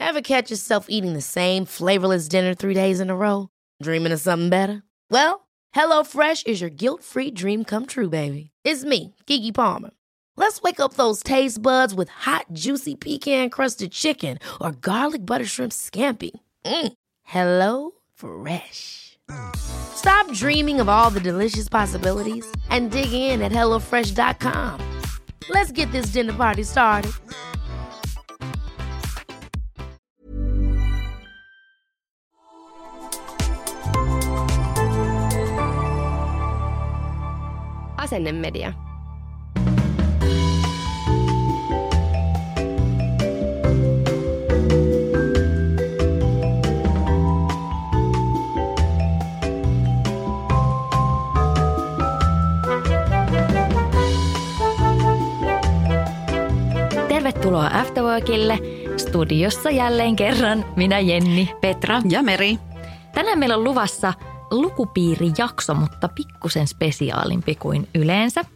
Ever catch yourself eating the same flavorless dinner 3 days in a row? Dreaming of something better? Well, HelloFresh is your guilt-free dream come true, baby. It's me, Keke Palmer. Let's wake up those taste buds with hot, juicy pecan-crusted chicken or garlic butter shrimp scampi. Hello Fresh. Stop dreaming of all the delicious possibilities and dig in at HelloFresh.com. Let's get this dinner party started. Asennemedia. Tervetuloa Afterworkille. Studiossa jälleen kerran minä, Jenni, Petra ja Meri. Tänään meillä on luvassa lukupiirijakso, mutta pikkusen spesiaalimpi kuin yleensä.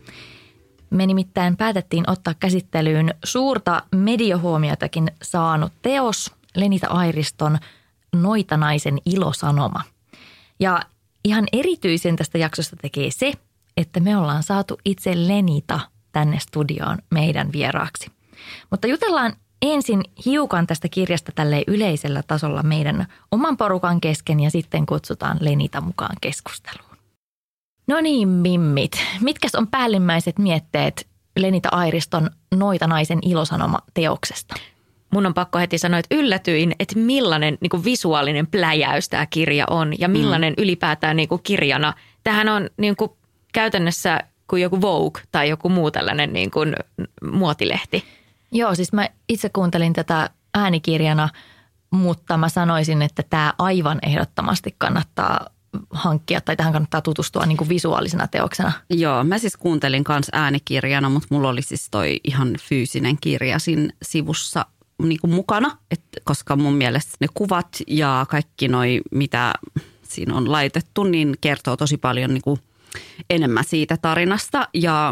Me nimittäin päätettiin ottaa käsittelyyn suurta mediohuomiotakin saanut teos, Lenita Airiston Noitanaisen ilosanoma. Ja ihan erityisen tästä jaksosta tekee se, että me ollaan saatu itse Lenita tänne studioon meidän vieraaksi. Mutta jutellaan ensin hiukan tästä kirjasta tälleen yleisellä tasolla meidän oman porukan kesken ja sitten kutsutaan Lenita mukaan keskusteluun. No niin, mimmit. Mitkäs on päällimmäiset mietteet Lenita Airiston Noitanaisen ilosanoma teoksesta? Mun on pakko heti sanoa, että yllätyin, että millainen niin kuin visuaalinen pläjäys tämä kirja on ja millainen ylipäätään niin kuin kirjana. Tämähän on niin kuin käytännössä kuin joku Vogue tai joku muu tällainen niin kuin muotilehti. Joo, siis mä itse kuuntelin tätä äänikirjana, mutta mä sanoisin, että tämä aivan ehdottomasti kannattaa hankkia tai tähän kannattaa tutustua niin kuin visuaalisena teoksena. Joo, mä siis kuuntelin kanssa äänikirjana, mutta mulla oli siis toi ihan fyysinen kirja siinä sivussa niin kuin mukana, koska mun mielestä ne kuvat ja kaikki noi, mitä siinä on laitettu, niin kertoo tosi paljon niin kuin enemmän siitä tarinasta ja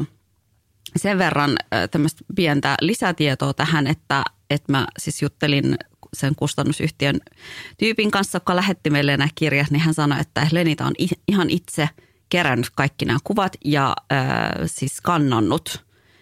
sen verran tämmöistä pientä lisätietoa tähän, että mä siis juttelin sen kustannusyhtiön tyypin kanssa, joka lähetti meille nämä kirjat, niin hän sanoi, että Lenita on ihan itse kerännyt kaikki nämä kuvat ja siis kannannut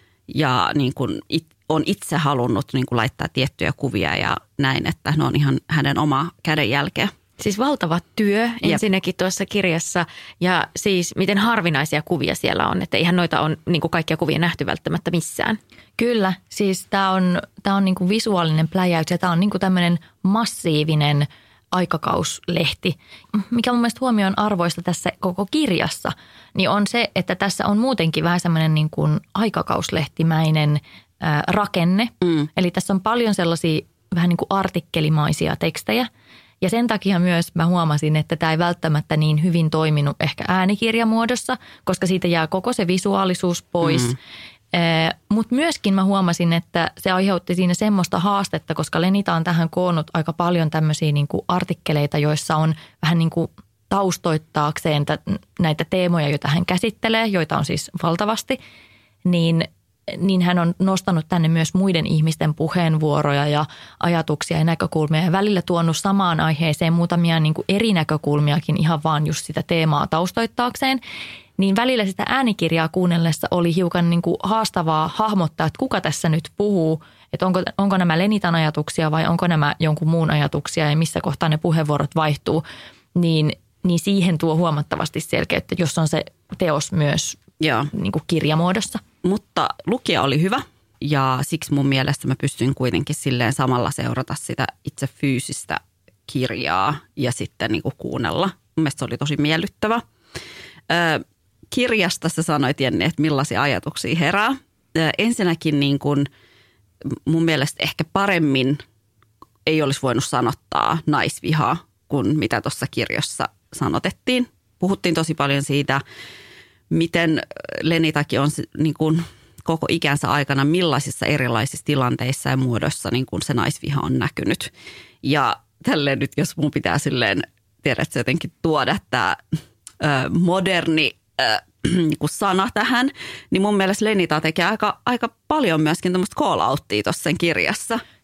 ja niin kuin on itse halunnut niin kuin laittaa tiettyjä kuvia ja näin, että ne on ihan hänen oma kädenjälkeä. Siis valtava työ ensinnäkin tuossa kirjassa ja siis miten harvinaisia kuvia siellä on, että eihän noita on niin kuin kaikkia kuvia nähty välttämättä missään. Kyllä, siis tämä on niin kuin visuaalinen pläjäys ja tämä on niin kuin tämmöinen massiivinen aikakauslehti. Mikä mun mielestä huomioon arvoista tässä koko kirjassa, niin on se, että tässä on muutenkin vähän semmoinen niin kuin aikakauslehtimäinen rakenne. Eli tässä on paljon sellaisia vähän niin kuin artikkelimaisia tekstejä. Ja sen takia myös mä huomasin, että tämä ei välttämättä niin hyvin toiminut ehkä äänikirjamuodossa, koska siitä jää koko se visuaalisuus pois. Mutta myöskin mä huomasin, että se aiheutti siinä semmoista haastetta, koska Lenita on tähän koonnut aika paljon tämmöisiä niin kuin artikkeleita, joissa on vähän niin kuin taustoittaakseen näitä teemoja, joita hän käsittelee, joita on siis valtavasti, niin hän on nostanut tänne myös muiden ihmisten puheenvuoroja ja ajatuksia ja näkökulmia ja välillä tuonut samaan aiheeseen muutamia niin kuin eri näkökulmiakin ihan vaan just sitä teemaa taustoittaakseen. Niin välillä sitä äänikirjaa kuunnellessa oli hiukan niin kuin haastavaa hahmottaa, että kuka tässä nyt puhuu, että onko nämä Lenitan ajatuksia vai onko nämä jonkun muun ajatuksia ja missä kohtaa ne puheenvuorot vaihtuu, niin siihen tuo huomattavasti selkeyttä, jos on se teos myös niin kuin kirjamuodossa. Mutta lukija oli hyvä ja siksi mun mielestä mä pystyin kuitenkin silleen samalla seurata sitä itse fyysistä kirjaa ja sitten niin kuin kuunnella. Mun mielestä se oli tosi miellyttävä. Kirjasta sä sanoit, Jenni, että millaisia ajatuksia herää. Ensinnäkin niin kuin mun mielestä ehkä paremmin ei olisi voinut sanottaa naisvihaa kuin mitä tuossa kirjassa sanotettiin. Puhuttiin tosi paljon siitä, miten Lenitakin on niin kuin koko ikänsä aikana millaisissa erilaisissa tilanteissa ja muodoissa niin kuin se naisviha on näkynyt. Ja tälleen nyt, jos mun pitää silleen, tiedätkö, jotenkin tuoda tämä moderni niin kuin sana tähän, niin mun mielestä Lenita tekee aika paljon myöskin tämmöistä call-outtia tuossa sen kirjassa.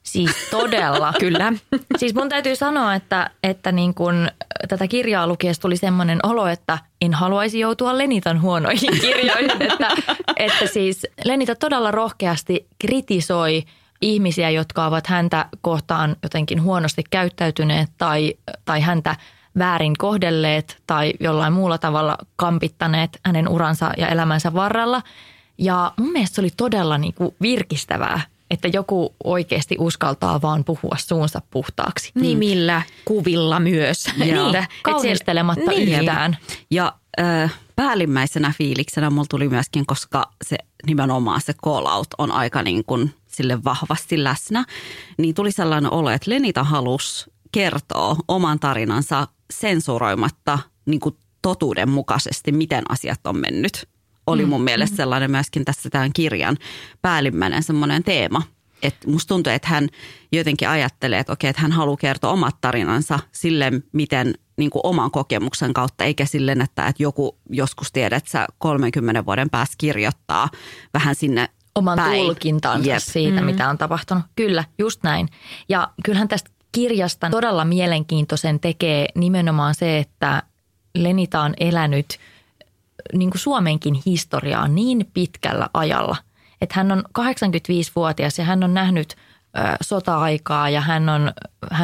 Siis todella. Kyllä. Siis mun täytyy sanoa, että niin kun tätä kirjaa lukiessa tuli semmoinen olo, että en haluaisi joutua Lenitan huonoihin kirjoihin. että siis Lenita todella rohkeasti kritisoi ihmisiä, jotka ovat häntä kohtaan jotenkin huonosti käyttäytyneet tai häntä väärin kohdelleet tai jollain muulla tavalla kampittaneet hänen uransa ja elämänsä varrella. Ja mun mielestä se oli todella niin kuin virkistävää, että joku oikeasti uskaltaa vaan puhua suunsa puhtaaksi. Nimillä, kuvilla myös. Niin, kaunistelematta yhtään. Ja päällimmäisenä fiiliksenä mulla tuli myöskin, koska se nimenomaan se call out on aika niin kuin sille vahvasti läsnä, niin tuli sellainen olo, että Lenita halusi kertoa oman tarinansa sensuroimatta niin kuin totuudenmukaisesti, miten asiat on mennyt. Oli mun mielestä sellainen myöskin tässä tämän kirjan päällimmäinen semmoinen teema. Että musta tuntuu, että hän jotenkin ajattelee, että okei, että hän haluaa kertoa omat tarinansa silleen, miten niin kuin oman kokemuksen kautta, eikä silleen, että joku joskus tiedät, että sä 30 vuoden päästä kirjoittaa vähän sinne oman päin. Tulkintansa siitä, mitä on tapahtunut. Kyllä, just näin. Ja kyllähän tästä kirjasta todella mielenkiintoisen tekee nimenomaan se, että Lenita on elänyt niin kuin Suomenkin historiaa niin pitkällä ajalla. Että hän on 85-vuotias ja hän on nähnyt sota-aikaa ja hän on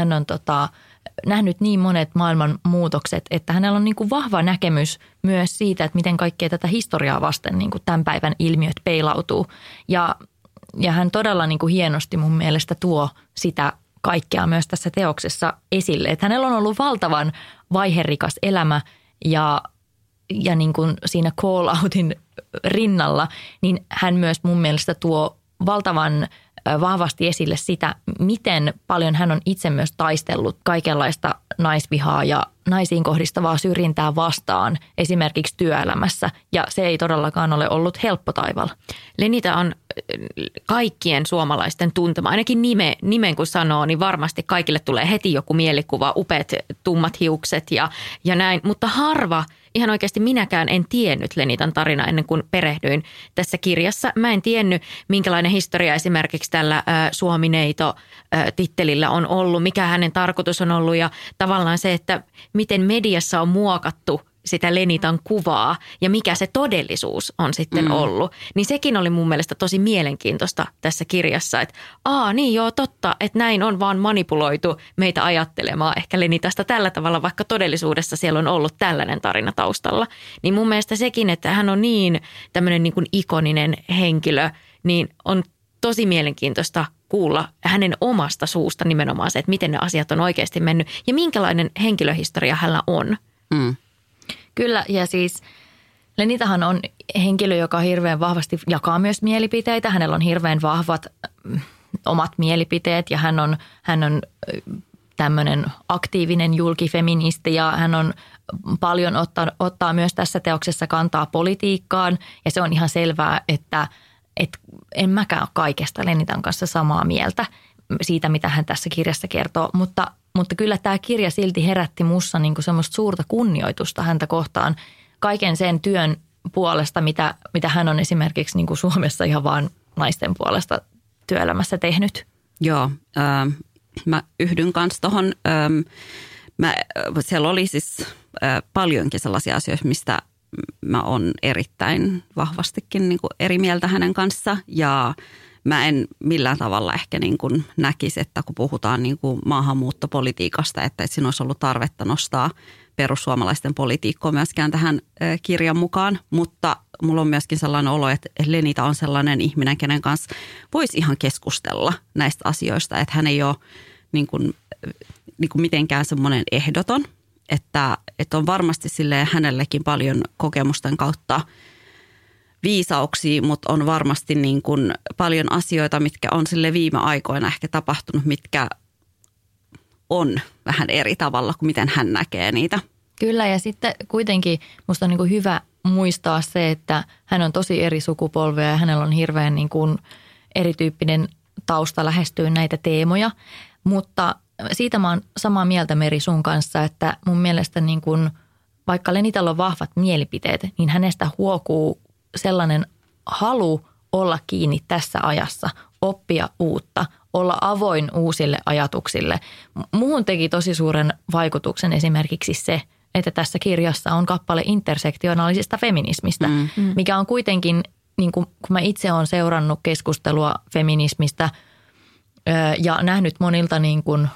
nähnyt niin monet maailman muutokset, että hänellä on niin kuin vahva näkemys myös siitä, että miten kaikkea tätä historiaa vasten niin kuin tämän päivän ilmiöt peilautuu. Ja hän todella niin kuin hienosti mun mielestä tuo sitä kaikkea myös tässä teoksessa esille. Että hänellä on ollut valtavan vaiherikas elämä ja niin kuin siinä call outin rinnalla, niin hän myös mun mielestä tuo valtavan vahvasti esille sitä, miten paljon hän on itse myös taistellut kaikenlaista naisvihaa ja naisiin kohdistavaa syrjintää vastaan esimerkiksi työelämässä. Ja se ei todellakaan ole ollut helppo taival. Lenita on kaikkien suomalaisten tuntema. Ainakin nimen kun sanoo, niin varmasti kaikille tulee heti joku mielikuva, upeat tummat hiukset ja näin. Mutta harva, ihan oikeasti minäkään en tiennyt Lenitan tarina ennen kuin perehdyin tässä kirjassa. Mä en tiennyt, minkälainen historia esimerkiksi tällä Suomi-neito-tittelillä on ollut, mikä hänen tarkoitus on ollut ja tavallaan se, että miten mediassa on muokattu sitä Lenitan kuvaa ja mikä se todellisuus on sitten ollut. Niin sekin oli mun mielestä tosi mielenkiintoista tässä kirjassa, että niin joo totta, että näin on vaan manipuloitu meitä ajattelemaan ehkä Lenitasta tällä tavalla, vaikka todellisuudessa siellä on ollut tällainen tarina taustalla. Niin mun mielestä sekin, että hän on niin tämmöinen niin kuin ikoninen henkilö, niin on tosi mielenkiintoista kuulla hänen omasta suusta nimenomaan se, että miten ne asiat on oikeasti mennyt ja minkälainen henkilöhistoria hänellä on. Kyllä, ja siis Lenitahan on henkilö, joka hirveän vahvasti jakaa myös mielipiteitä. Hänellä on hirveän vahvat omat mielipiteet ja hän on tämmöinen aktiivinen julkifeministi ja hän on paljon ottaa myös tässä teoksessa kantaa politiikkaan. Ja se on ihan selvää, että en mäkään ole kaikesta Lenitan kanssa samaa mieltä siitä, mitä hän tässä kirjassa kertoo, mutta kyllä tämä kirja silti herätti mussa niinku semmoista suurta kunnioitusta häntä kohtaan kaiken sen työn puolesta, mitä hän on esimerkiksi niinku Suomessa ihan vaan naisten puolesta työelämässä tehnyt. Joo, mä yhdyn kanssa tuohon. Siellä oli siis paljonkin sellaisia asioita, mistä mä oon erittäin vahvastikin niinku eri mieltä hänen kanssa ja mä en millään tavalla ehkä niin kuin näkisi, että kun puhutaan niin kuin maahanmuuttopolitiikasta, että siinä olisi ollut tarvetta nostaa perussuomalaisten politiikkoa myöskään tähän kirjan mukaan. Mutta mulla on myöskin sellainen olo, että Lenita on sellainen ihminen, kenen kanssa voisi ihan keskustella näistä asioista. Että hän ei ole niin kuin mitenkään semmoinen ehdoton, että on varmasti silleen hänellekin paljon kokemusten kautta viisauksia, mutta on varmasti niin kuin paljon asioita, mitkä on sille viime aikoina ehkä tapahtunut, mitkä on vähän eri tavalla kuin miten hän näkee niitä. Kyllä ja sitten kuitenkin musta on niin kuin hyvä muistaa se, että hän on tosi eri sukupolvea ja hänellä on hirveän niin kuin erityyppinen tausta lähestyä näitä teemoja, mutta siitä mä oon samaa mieltä Meri sun kanssa, että mun mielestä niin kuin, vaikka Lenitalla on vahvat mielipiteet, niin hänestä huokuu sellainen halu olla kiinni tässä ajassa, oppia uutta, olla avoin uusille ajatuksille. Muuhun teki tosi suuren vaikutuksen esimerkiksi se, että tässä kirjassa on kappale intersektionaalisesta feminismistä, mikä on kuitenkin, niin kun mä itse olen seurannut keskustelua feminismistä ja nähnyt monilta niin kuin,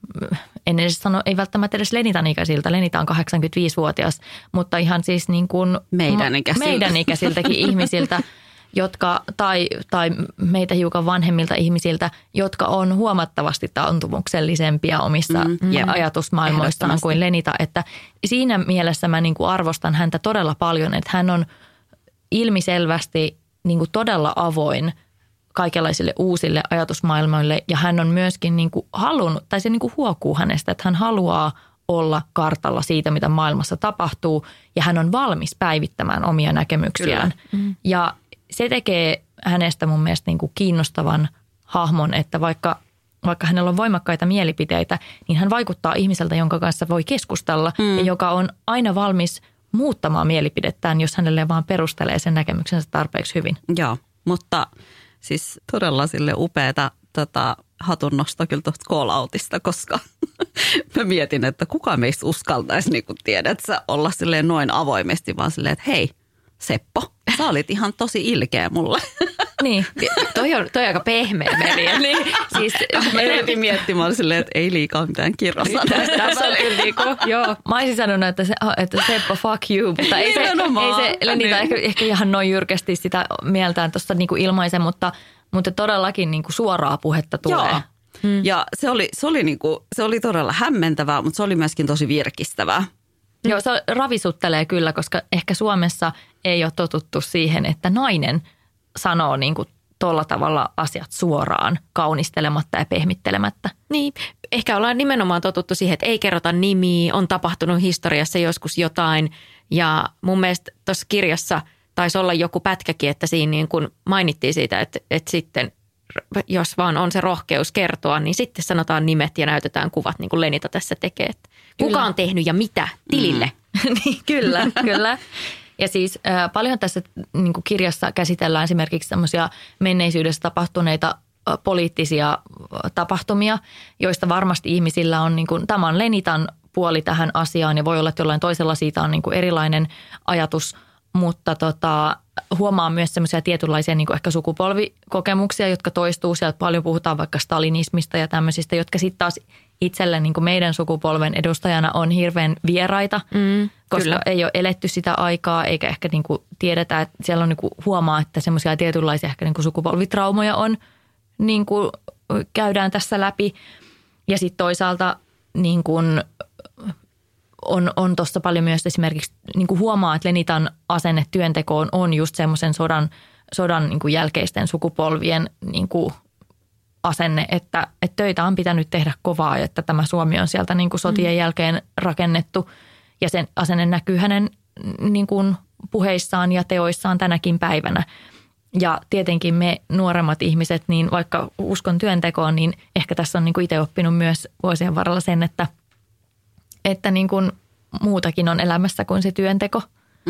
en edes sano, ei välttämättä edes Lenitan ikäisiltä. Lenita on 85-vuotias, mutta ihan siis niin kuin meidän ikäisiltäkin ihmisiltä, jotka, tai meitä hiukan vanhemmilta ihmisiltä, jotka on huomattavasti taantumuksellisempia omissa ajatusmaailmoissaan kuin Lenita. Että siinä mielessä mä niin kuin arvostan häntä todella paljon, että hän on ilmiselvästi niin kuin todella avoin kaikenlaisille uusille ajatusmaailmoille ja hän on myöskin niin kuin halunnut, tai se niin kuin huokuu hänestä, että hän haluaa olla kartalla siitä, mitä maailmassa tapahtuu ja hän on valmis päivittämään omia näkemyksiään. Ja se tekee hänestä mun mielestä niin kuin kiinnostavan hahmon, että vaikka hänellä on voimakkaita mielipiteitä, niin hän vaikuttaa ihmiseltä, jonka kanssa voi keskustella ja joka on aina valmis muuttamaan mielipidettään, jos hänelle vaan perustelee sen näkemyksensä tarpeeksi hyvin. Joo, mutta siis todella sille upeata hatunnosta kyllä tuosta call-outista, koska mä mietin, että kuka meistä uskaltaisi, niin kuin tiedät sä, olla silleen noin avoimesti, vaan silleen, että hei Seppo, sä olit ihan tosi ilkeä mulle. Niin, toi on aika pehmeä Merja. Niin, siis mä yritin miettimään silleen, että ei liikaa mitään kirrosanoja. Tässä on kyllä joo. Mä olisin sanonut, että Seppo fuck you, mutta ei se Lenita ehkä ihan noin jyrkästi sitä mieltään tuosta niinku ilmaisen, mutta todellakin niinku suoraa puhetta tulee. Joo. Ja se oli todella hämmentävää, mutta se oli myöskin tosi virkistävää. Joo, se ravisuttelee kyllä, koska ehkä Suomessa ei ole totuttu siihen, että nainen sanoo niin kuin tuolla tavalla asiat suoraan, kaunistelematta ja pehmittelemättä. Niin, ehkä ollaan nimenomaan totuttu siihen, että ei kerrota nimiä, on tapahtunut historiassa joskus jotain. Ja mun mielestä tuossa kirjassa taisi olla joku pätkäkin, että siinä niin kuin mainittiin siitä, että sitten jos vaan on se rohkeus kertoa, niin sitten sanotaan nimet ja näytetään kuvat, niin kuin Lenita tässä tekee. Että kuka on tehnyt ja mitä tilille? Niin, kyllä. Ja siis paljon tässä niin kuin kirjassa käsitellään esimerkiksi semmoisia menneisyydessä tapahtuneita poliittisia tapahtumia, joista varmasti ihmisillä on, niin kuin, tämä on Lenitan puoli tähän asiaan ja voi olla, että jollain toisella siitä on niin kuin erilainen ajatus, mutta huomaa myös semmoisia tietynlaisia niin kuin ehkä sukupolvikokemuksia, jotka toistuu. Sieltä paljon puhutaan vaikka stalinismista ja tämmöisistä, jotka sitten taas itselle niin kuin meidän sukupolven edustajana on hirveän vieraita, koska kyllä. Ei ole eletty sitä aikaa eikä ehkä niin kuin tiedetä, että siellä on niin kuin huomaa, että semmoisia tietynlaisia ehkä niin kuin sukupolvitraumoja on, niin kuin käydään tässä läpi. Ja sitten toisaalta niin kuin on tuossa paljon myös esimerkiksi niin kuin huomaa, että Lenitan asenne työntekoon on just semmoisen sodan niin kuin jälkeisten sukupolvien niin kuin asenne, että töitä on pitänyt tehdä kovaa, että tämä Suomi on sieltä niin kuin sotien jälkeen rakennettu ja sen asenne näkyy hänen niin kuin puheissaan ja teoissaan tänäkin päivänä. Ja tietenkin me nuoremmat ihmiset, niin vaikka uskon työntekoon, niin ehkä tässä on niin kuin itse oppinut myös vuosien varrella sen, että niin kuin muutakin on elämässä kuin se työnteko.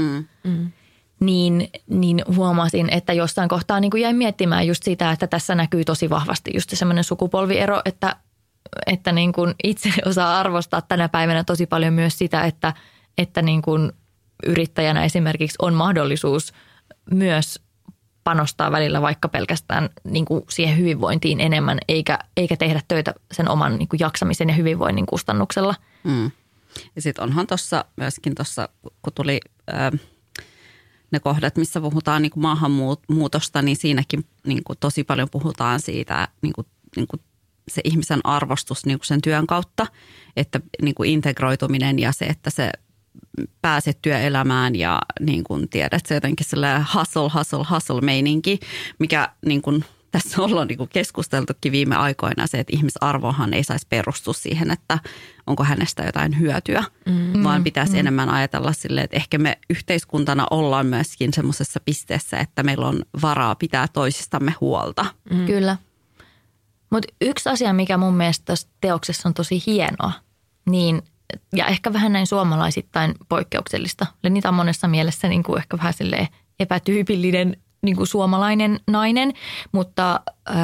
Niin huomasin, että jossain kohtaa niin kuin jäin miettimään just sitä, että tässä näkyy tosi vahvasti just semmoinen sukupolviero, että niin kuin itse osaa arvostaa tänä päivänä tosi paljon myös sitä, että niin kuin yrittäjänä esimerkiksi on mahdollisuus myös panostaa välillä vaikka pelkästään niin kuin siihen hyvinvointiin enemmän, eikä tehdä töitä sen oman niin kuin jaksamisen ja hyvinvoinnin kustannuksella. Ja sitten onhan tuossa myöskin kun tuli ne kohdat, missä puhutaan niin kuin maahanmuutosta, niin siinäkin niin kuin tosi paljon puhutaan siitä niin kuin se ihmisen arvostus niin kuin sen työn kautta, että niin kuin integroituminen ja se, että se pääset työelämään ja niin kuin tiedät, se jotenkin sellainen hustle meininki, mikä niin kuin tässä ollaan niin kuin keskusteltukin viime aikoina se, että ihmisarvohan ei saisi perustua siihen, että onko hänestä jotain hyötyä, vaan pitäisi enemmän ajatella silleen, että ehkä me yhteiskuntana ollaan myöskin semmoisessa pisteessä, että meillä on varaa pitää toisistamme huolta. Kyllä. Mutta yksi asia, mikä mun mielestä tässä teoksessa on tosi hienoa, niin ja ehkä vähän näin suomalaisittain poikkeuksellista. Lenita on monessa mielessä niin kuin ehkä vähän silleen epätyypillinen niin kuin suomalainen nainen, mutta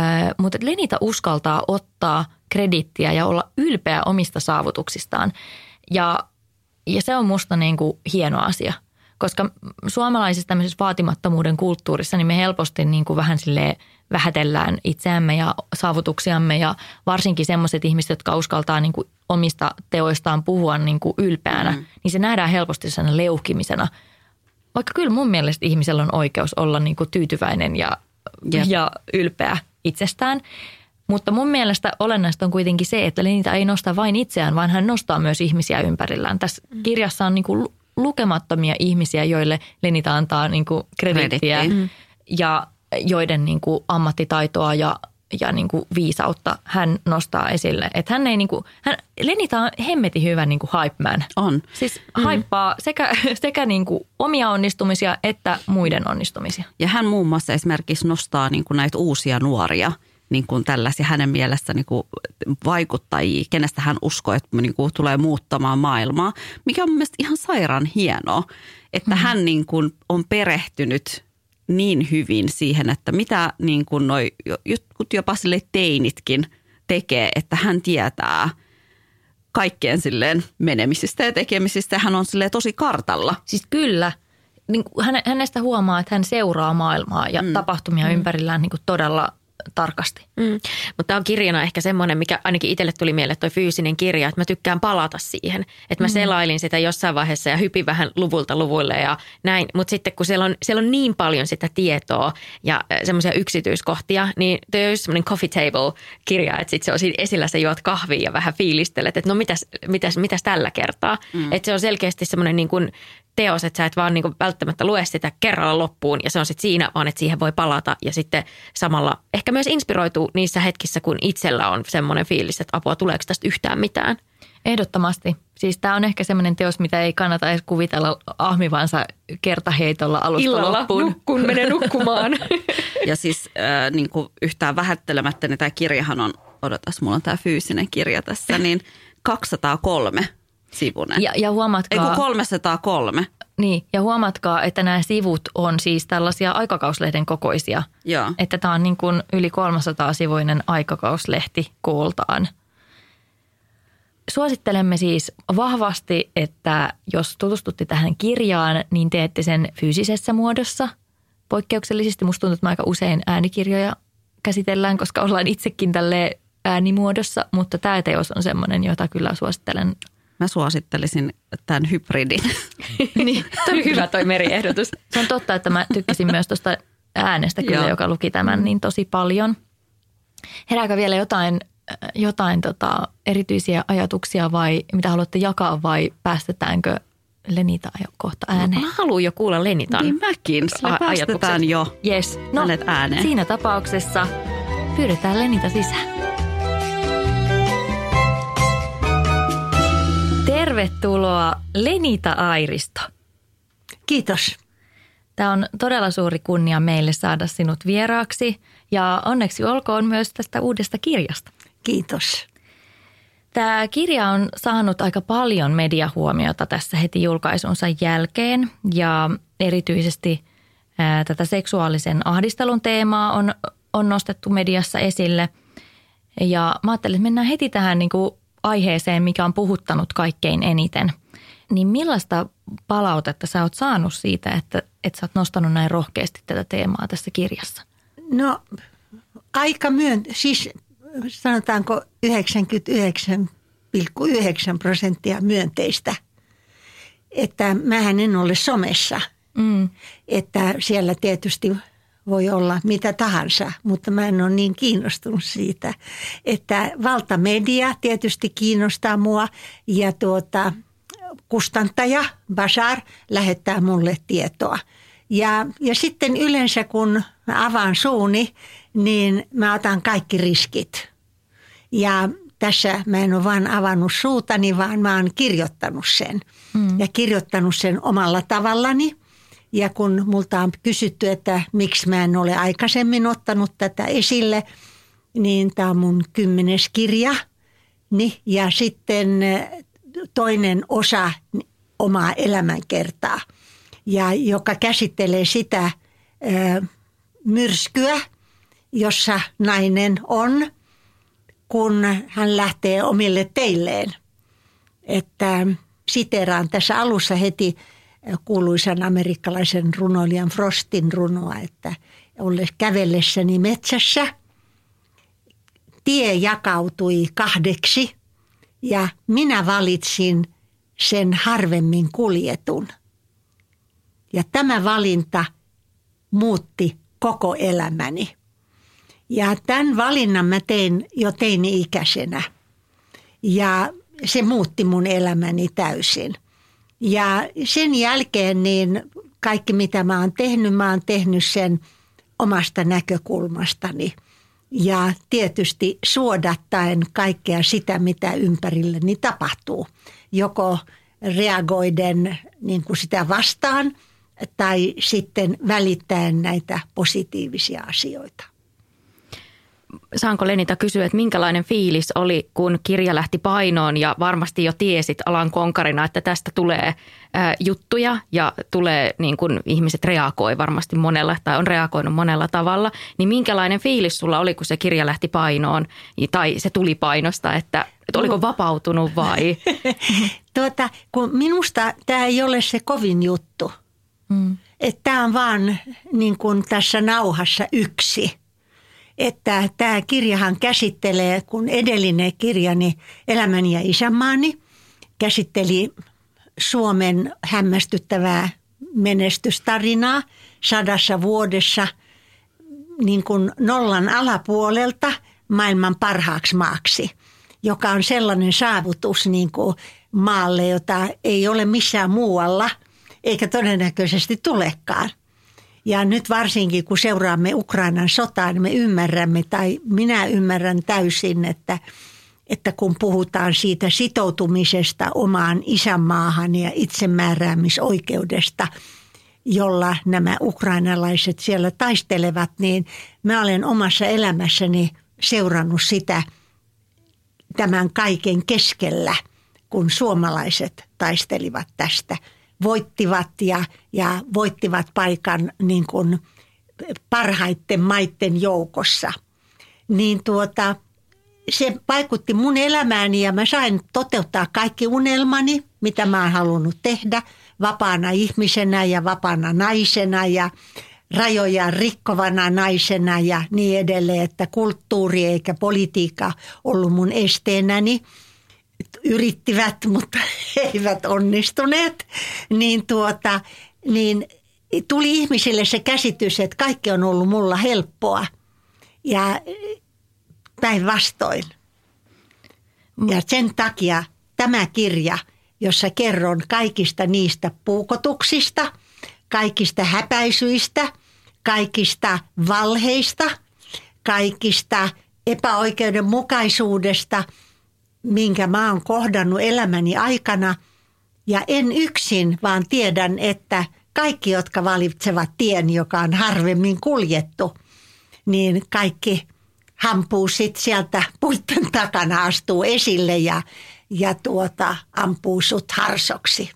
Lenita uskaltaa ottaa krediittiä ja olla ylpeä omista saavutuksistaan. Ja se on musta niin kuin hieno asia, koska suomalaisessa tämmöisessä vaatimattomuuden kulttuurissa niin me helposti niin kuin vähän silleen vähätellään itseämme ja saavutuksiamme ja varsinkin semmoiset ihmiset, jotka uskaltaa niin kuin omista teoistaan puhua niin kuin ylpeänä, niin se nähdään helposti sen leuhkimisena. Vaikka kyllä mun mielestä ihmisellä on oikeus olla niin kuin tyytyväinen ja ylpeä itsestään. Mutta mun mielestä olennaista on kuitenkin se, että Lenita ei nosta vain itseään, vaan hän nostaa myös ihmisiä ympärillään. Tässä kirjassa on niin kuin lukemattomia ihmisiä, joille Lenita antaa niin kuin krediittiä ja joiden niin kuin ammattitaitoa ja niin kuin viisautta hän nostaa esille. Että hän ei niin kuin, Lenita on hemmetin hyvä niin kuin hype man. On. Siis haippaa sekä niin kuin omia onnistumisia että muiden onnistumisia. Ja hän muun muassa esimerkiksi nostaa niin kuin näitä uusia nuoria, niin kuin tällaisia hänen mielessä niin kuin vaikuttajia, kenestä hän uskoo, että niin kuin tulee muuttamaan maailmaa, mikä on mun mielestä ihan sairaan hienoa, että hän niin kuin on perehtynyt niin hyvin siihen, että mitä niin kuin noi jopa sille teinitkin tekee, että hän tietää kaikkeen silleen menemisistä ja tekemisistä. Hän on silleen tosi kartalla. Siis kyllä. Niin hänestä huomaa, että hän seuraa maailmaa ja tapahtumia ympärillään niin kuin todella tarkasti. Mutta tämä on kirjana ehkä semmoinen, mikä ainakin itselle tuli mieleen, toi fyysinen kirja, että mä tykkään palata siihen. Että mä selailin sitä jossain vaiheessa ja hypin vähän luvulta luvuille ja näin. Mutta sitten kun siellä on niin paljon sitä tietoa ja semmoisia yksityiskohtia, niin toi on just semmoinen coffee table-kirja, että sitten se on siinä esillä, sä juot kahvia ja vähän fiilistelet, että no mitäs tällä kertaa. Että se on selkeästi semmoinen niin kuin teos, että sä et vaan niin kuin välttämättä lue sitä kerralla loppuun ja se on sitten siinä, vaan että siihen voi palata ja sitten samalla ehkä myös inspiroituu niissä hetkissä, kun itsellä on semmoinen fiilis, että apua, tuleeko tästä yhtään mitään? Ehdottomasti. Siis tämä on ehkä semmoinen teos, mitä ei kannata edes kuvitella ahmivansa kertaheitolla alusta illalla loppuun. kun menee nukkumaan. Ja siis niin kuin yhtään vähättelemättä, niin tämä kirjahan on, odotas, mulla on tämä fyysinen kirja tässä, niin 203 sivunen. Ja huomatkaa, Eiku 303. Niin, ja huomatkaa, että nämä sivut on siis tällaisia aikakauslehden kokoisia. Joo. Että tämä on niin kuin yli 300-sivuinen aikakauslehti kooltaan. Suosittelemme siis vahvasti, että jos tutustutte tähän kirjaan, niin teette sen fyysisessä muodossa. Poikkeuksellisesti musta tuntuu, että aika usein äänikirjoja käsitellään, koska ollaan itsekin tälleen äänimuodossa, mutta tämä teos on semmoinen, jota kyllä suosittelen. Mä suosittelisin tämän hybridin. Niin, Toi on hyvä toi meriehdotus. se on totta, että mä tykkäsin myös tuosta äänestä kyllä, joka luki tämän niin tosi paljon. Herääkö vielä jotain erityisiä ajatuksia vai mitä haluatte jakaa vai päästetäänkö Lenita jo kohta ääneen? Mä haluan jo kuulla Lenitan. Niin mäkin. Sillä päästetään jo Yes. No, hänet ääneen. Siinä tapauksessa pyydetään Lenita sisään. Tervetuloa Lenita Airisto. Kiitos. Tämä on todella suuri kunnia meille saada sinut vieraaksi ja onneksi olkoon myös tästä uudesta kirjasta. Kiitos. Tämä kirja on saanut aika paljon mediahuomiota tässä heti julkaisunsa jälkeen ja erityisesti tätä seksuaalisen ahdistelun teemaa on nostettu mediassa esille. Ja mä ajattelin, että mennään heti tähän niin kuin aiheeseen, mikä on puhuttanut kaikkein eniten. Niin millaista palautetta sä oot saanut siitä, että sä oot nostanut näin rohkeasti tätä teemaa tässä kirjassa? No aika siis sanotaanko 99,9% myönteistä, että mähän en ole somessa. Että siellä tietysti voi olla mitä tahansa, mutta mä en ole niin kiinnostunut siitä. Että valtamedia tietysti kiinnostaa mua ja kustantaja Bashar lähettää mulle tietoa. Ja sitten yleensä kun mä avaan suuni, niin mä otan kaikki riskit. Ja tässä mä en ole vaan avannut suutani, vaan mä oon kirjoittanut sen. Ja kirjoittanut sen omalla tavallani. Ja kun multa on kysytty, että miksi mä en ole aikaisemmin ottanut tätä esille, niin tämä on mun 10. kirja. Ja sitten toinen osa omaa elämänkertaa, ja joka käsittelee sitä myrskyä, jossa nainen on, kun hän lähtee omille teilleen. Että siteeraan tässä alussa heti kuuluisan amerikkalaisen runoilijan Frostin runoa, että kävellessäni metsässä tie jakautui 2 ja minä valitsin sen harvemmin kuljetun. Ja tämä valinta muutti koko elämäni. Ja tämän valinnan mä tein jo teini-ikäisenä. Ja se muutti mun elämäni täysin. Ja sen jälkeen niin kaikki mitä mä oon tehnyt sen omasta näkökulmastani. Ja tietysti suodattaen kaikkea sitä, mitä ympärilleni tapahtuu. Joko reagoiden niin kuin sitä vastaan tai sitten välittäen näitä positiivisia asioita. Saanko Lenita kysyä, että minkälainen fiilis oli, kun kirja lähti painoon ja varmasti jo tiesit alan konkarina, että tästä tulee juttuja ja tulee niin kuin ihmiset reagoi varmasti monella tai on reagoinut monella tavalla. Niin minkälainen fiilis sulla oli, kun se kirja lähti painoon tai se tuli painosta, että oliko vapautunut vai? Kun minusta tämä ei ole se kovin juttu. Että tämä on vaan niin kuin tässä nauhassa yksi. Että tämä kirjahan käsittelee, kun edellinen kirjani Elämäni ja isänmaani käsitteli Suomen hämmästyttävää menestystarinaa 100 vuodessa niin kuin nollan alapuolelta maailman parhaaksi maaksi, joka on sellainen saavutus niin kuin maalle, jota ei ole missään muualla eikä todennäköisesti tulekaan. Ja nyt varsinkin, kun seuraamme Ukrainan sotaa, niin me ymmärrämme, tai minä ymmärrän täysin, että kun puhutaan siitä sitoutumisesta omaan isänmaahan ja itsemääräämisoikeudesta, jolla nämä ukrainalaiset siellä taistelevat, niin mä olen omassa elämässäni seurannut sitä tämän kaiken keskellä, kun suomalaiset taistelivat tästä. Voittivat ja voittivat paikan niin kuin parhaiten maiden joukossa. Niin se vaikutti mun elämääni ja mä sain toteuttaa kaikki unelmani, mitä mä oon halunnut tehdä vapaana ihmisenä ja vapaana naisena ja rajoja rikkovana naisena ja niin edelleen, että kulttuuri eikä politiikka ollut mun esteenäni. Yrittivät, mutta eivät onnistuneet, niin tuli ihmisille se käsitys, että kaikki on ollut mulla helppoa ja päinvastoin. Ja sen takia tämä kirja, jossa kerron kaikista niistä puukotuksista, kaikista häpäisyistä, kaikista valheista, kaikista epäoikeudenmukaisuudesta, minkä mä oon kohdannut elämäni aikana. Ja en yksin, vaan tiedän, että kaikki, jotka valitsevat tien, joka on harvemmin kuljettu, niin kaikki hampuu sitten sieltä puitten takana, astuu esille ja ampuu sut harsoksi.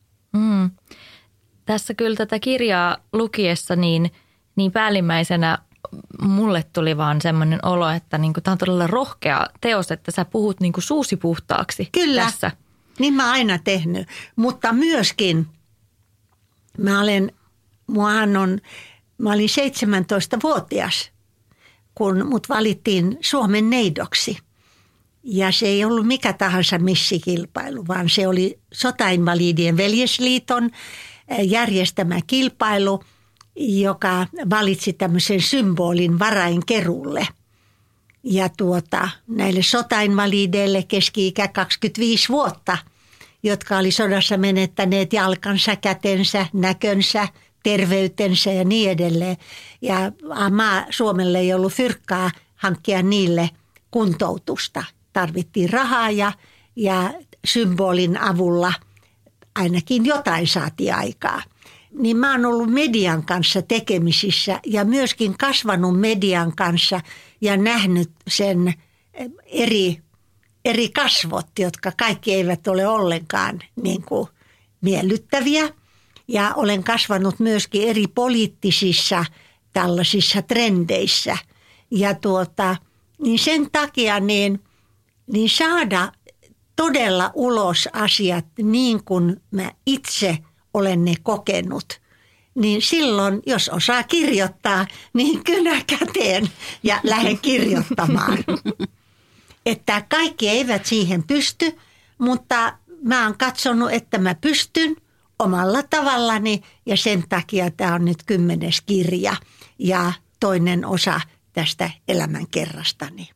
Tässä kyllä tätä kirjaa lukiessa niin päällimmäisenä mulle tuli vaan semmoinen olo, että niinku, tämä on todella rohkea teos, että sä puhut niinku suusi puhtaaksi. Kyllä, tässä. Niin mä aina tehnyt. Mutta myöskin mä olin 17-vuotias, kun mut valittiin Suomen neidoksi. Ja se ei ollut mikä tahansa missikilpailu, vaan se oli Sotainvalidien veljesliiton järjestämä kilpailu, joka valitsi tämmöisen symbolin varainkeruulle. Ja näille sotainvalideille keski-ikä 25 vuotta, jotka oli sodassa menettäneet jalkansa, kätensä, näkönsä, terveytensä ja niin edelleen. Ja Suomelle ei ollut fyrkkaa hankkia niille kuntoutusta. Tarvittiin rahaa ja symbolin avulla ainakin jotain saatiin aikaa. Niin mä oon ollut median kanssa tekemisissä ja myöskin kasvanut median kanssa ja nähnyt sen eri kasvot, jotka kaikki eivät ole ollenkaan niin kuin miellyttäviä. Ja olen kasvanut myöskin eri poliittisissa tällaisissa trendeissä. Ja niin sen takia niin saada todella ulos asiat niin kuin mä itse olen ne kokenut. Niin silloin, jos osaa kirjoittaa, niin kynä käteen ja lähden kirjoittamaan. Että kaikki eivät siihen pysty, mutta mä oon katsonut, että mä pystyn omalla tavallani ja sen takia tämä on nyt 10. kirja ja toinen osa tästä elämänkerrastani.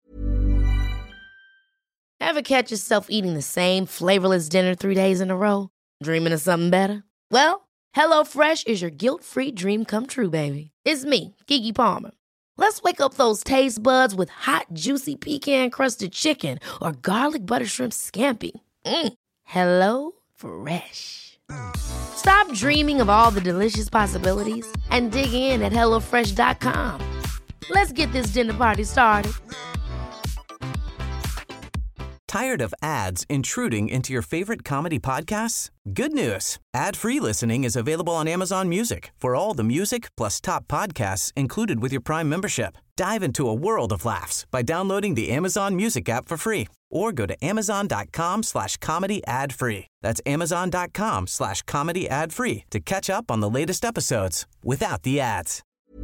Ever catch yourself eating the same flavorless dinner 3 days in a row? Dreaming of something better? Well, HelloFresh is your guilt-free dream come true, baby. It's me, Keke Palmer. Let's wake up those taste buds with hot, juicy pecan-crusted chicken or garlic butter shrimp scampi. Hello Fresh. Stop dreaming of all the delicious possibilities and dig in at HelloFresh.com. Let's get this dinner party started. Tired of ads intruding into your favorite comedy podcasts? Good news. Ad-free listening is available on Amazon Music for all the music plus top podcasts included with your Prime membership. Dive into a world of laughs by downloading the Amazon Music app for free or go to amazon.com/comedy ad-free. That's amazon.com/comedy ad-free to catch up on the latest episodes without the ads.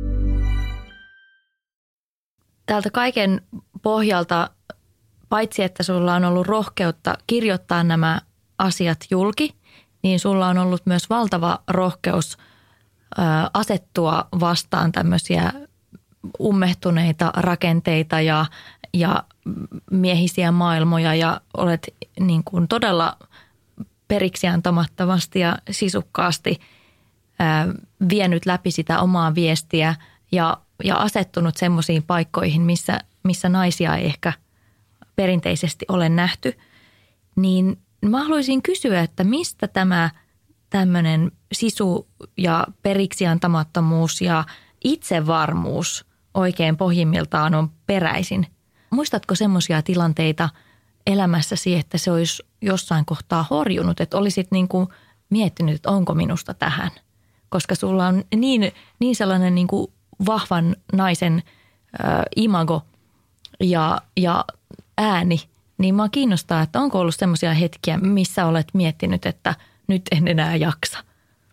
Tältä kaiken pohjalta, paitsi että sulla on ollut rohkeutta kirjoittaa nämä asiat julki, niin sulla on ollut myös valtava rohkeus asettua vastaan tämmöisiä ummehtuneita rakenteita ja miehisiä maailmoja ja olet niin kuin todella periksi antamattomasti ja sisukkaasti vienyt läpi sitä omaa viestiä ja asettunut semmoisiin paikkoihin, missä naisia ei ehkä perinteisesti ole nähty, niin mä haluaisin kysyä, että mistä tämä tämmöinen sisu ja periksi antamattomuus ja itsevarmuus oikein pohjimmiltaan on peräisin. Muistatko semmoisia tilanteita elämässäsi, että se olisi jossain kohtaa horjunut, että olisit niin kuin miettinyt, että onko minusta tähän? Koska sulla on niin sellainen niin kuin vahvan naisen imago ja ääni, niin mua kiinnostaa, että onko ollut semmoisia hetkiä, missä olet miettinyt, että nyt en enää jaksa?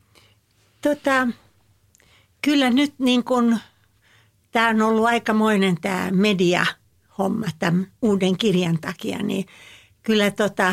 Kyllä nyt niin kuin, tämä on ollut aikamoinen tämä mediahomma tämän uuden kirjan takia, niin kyllä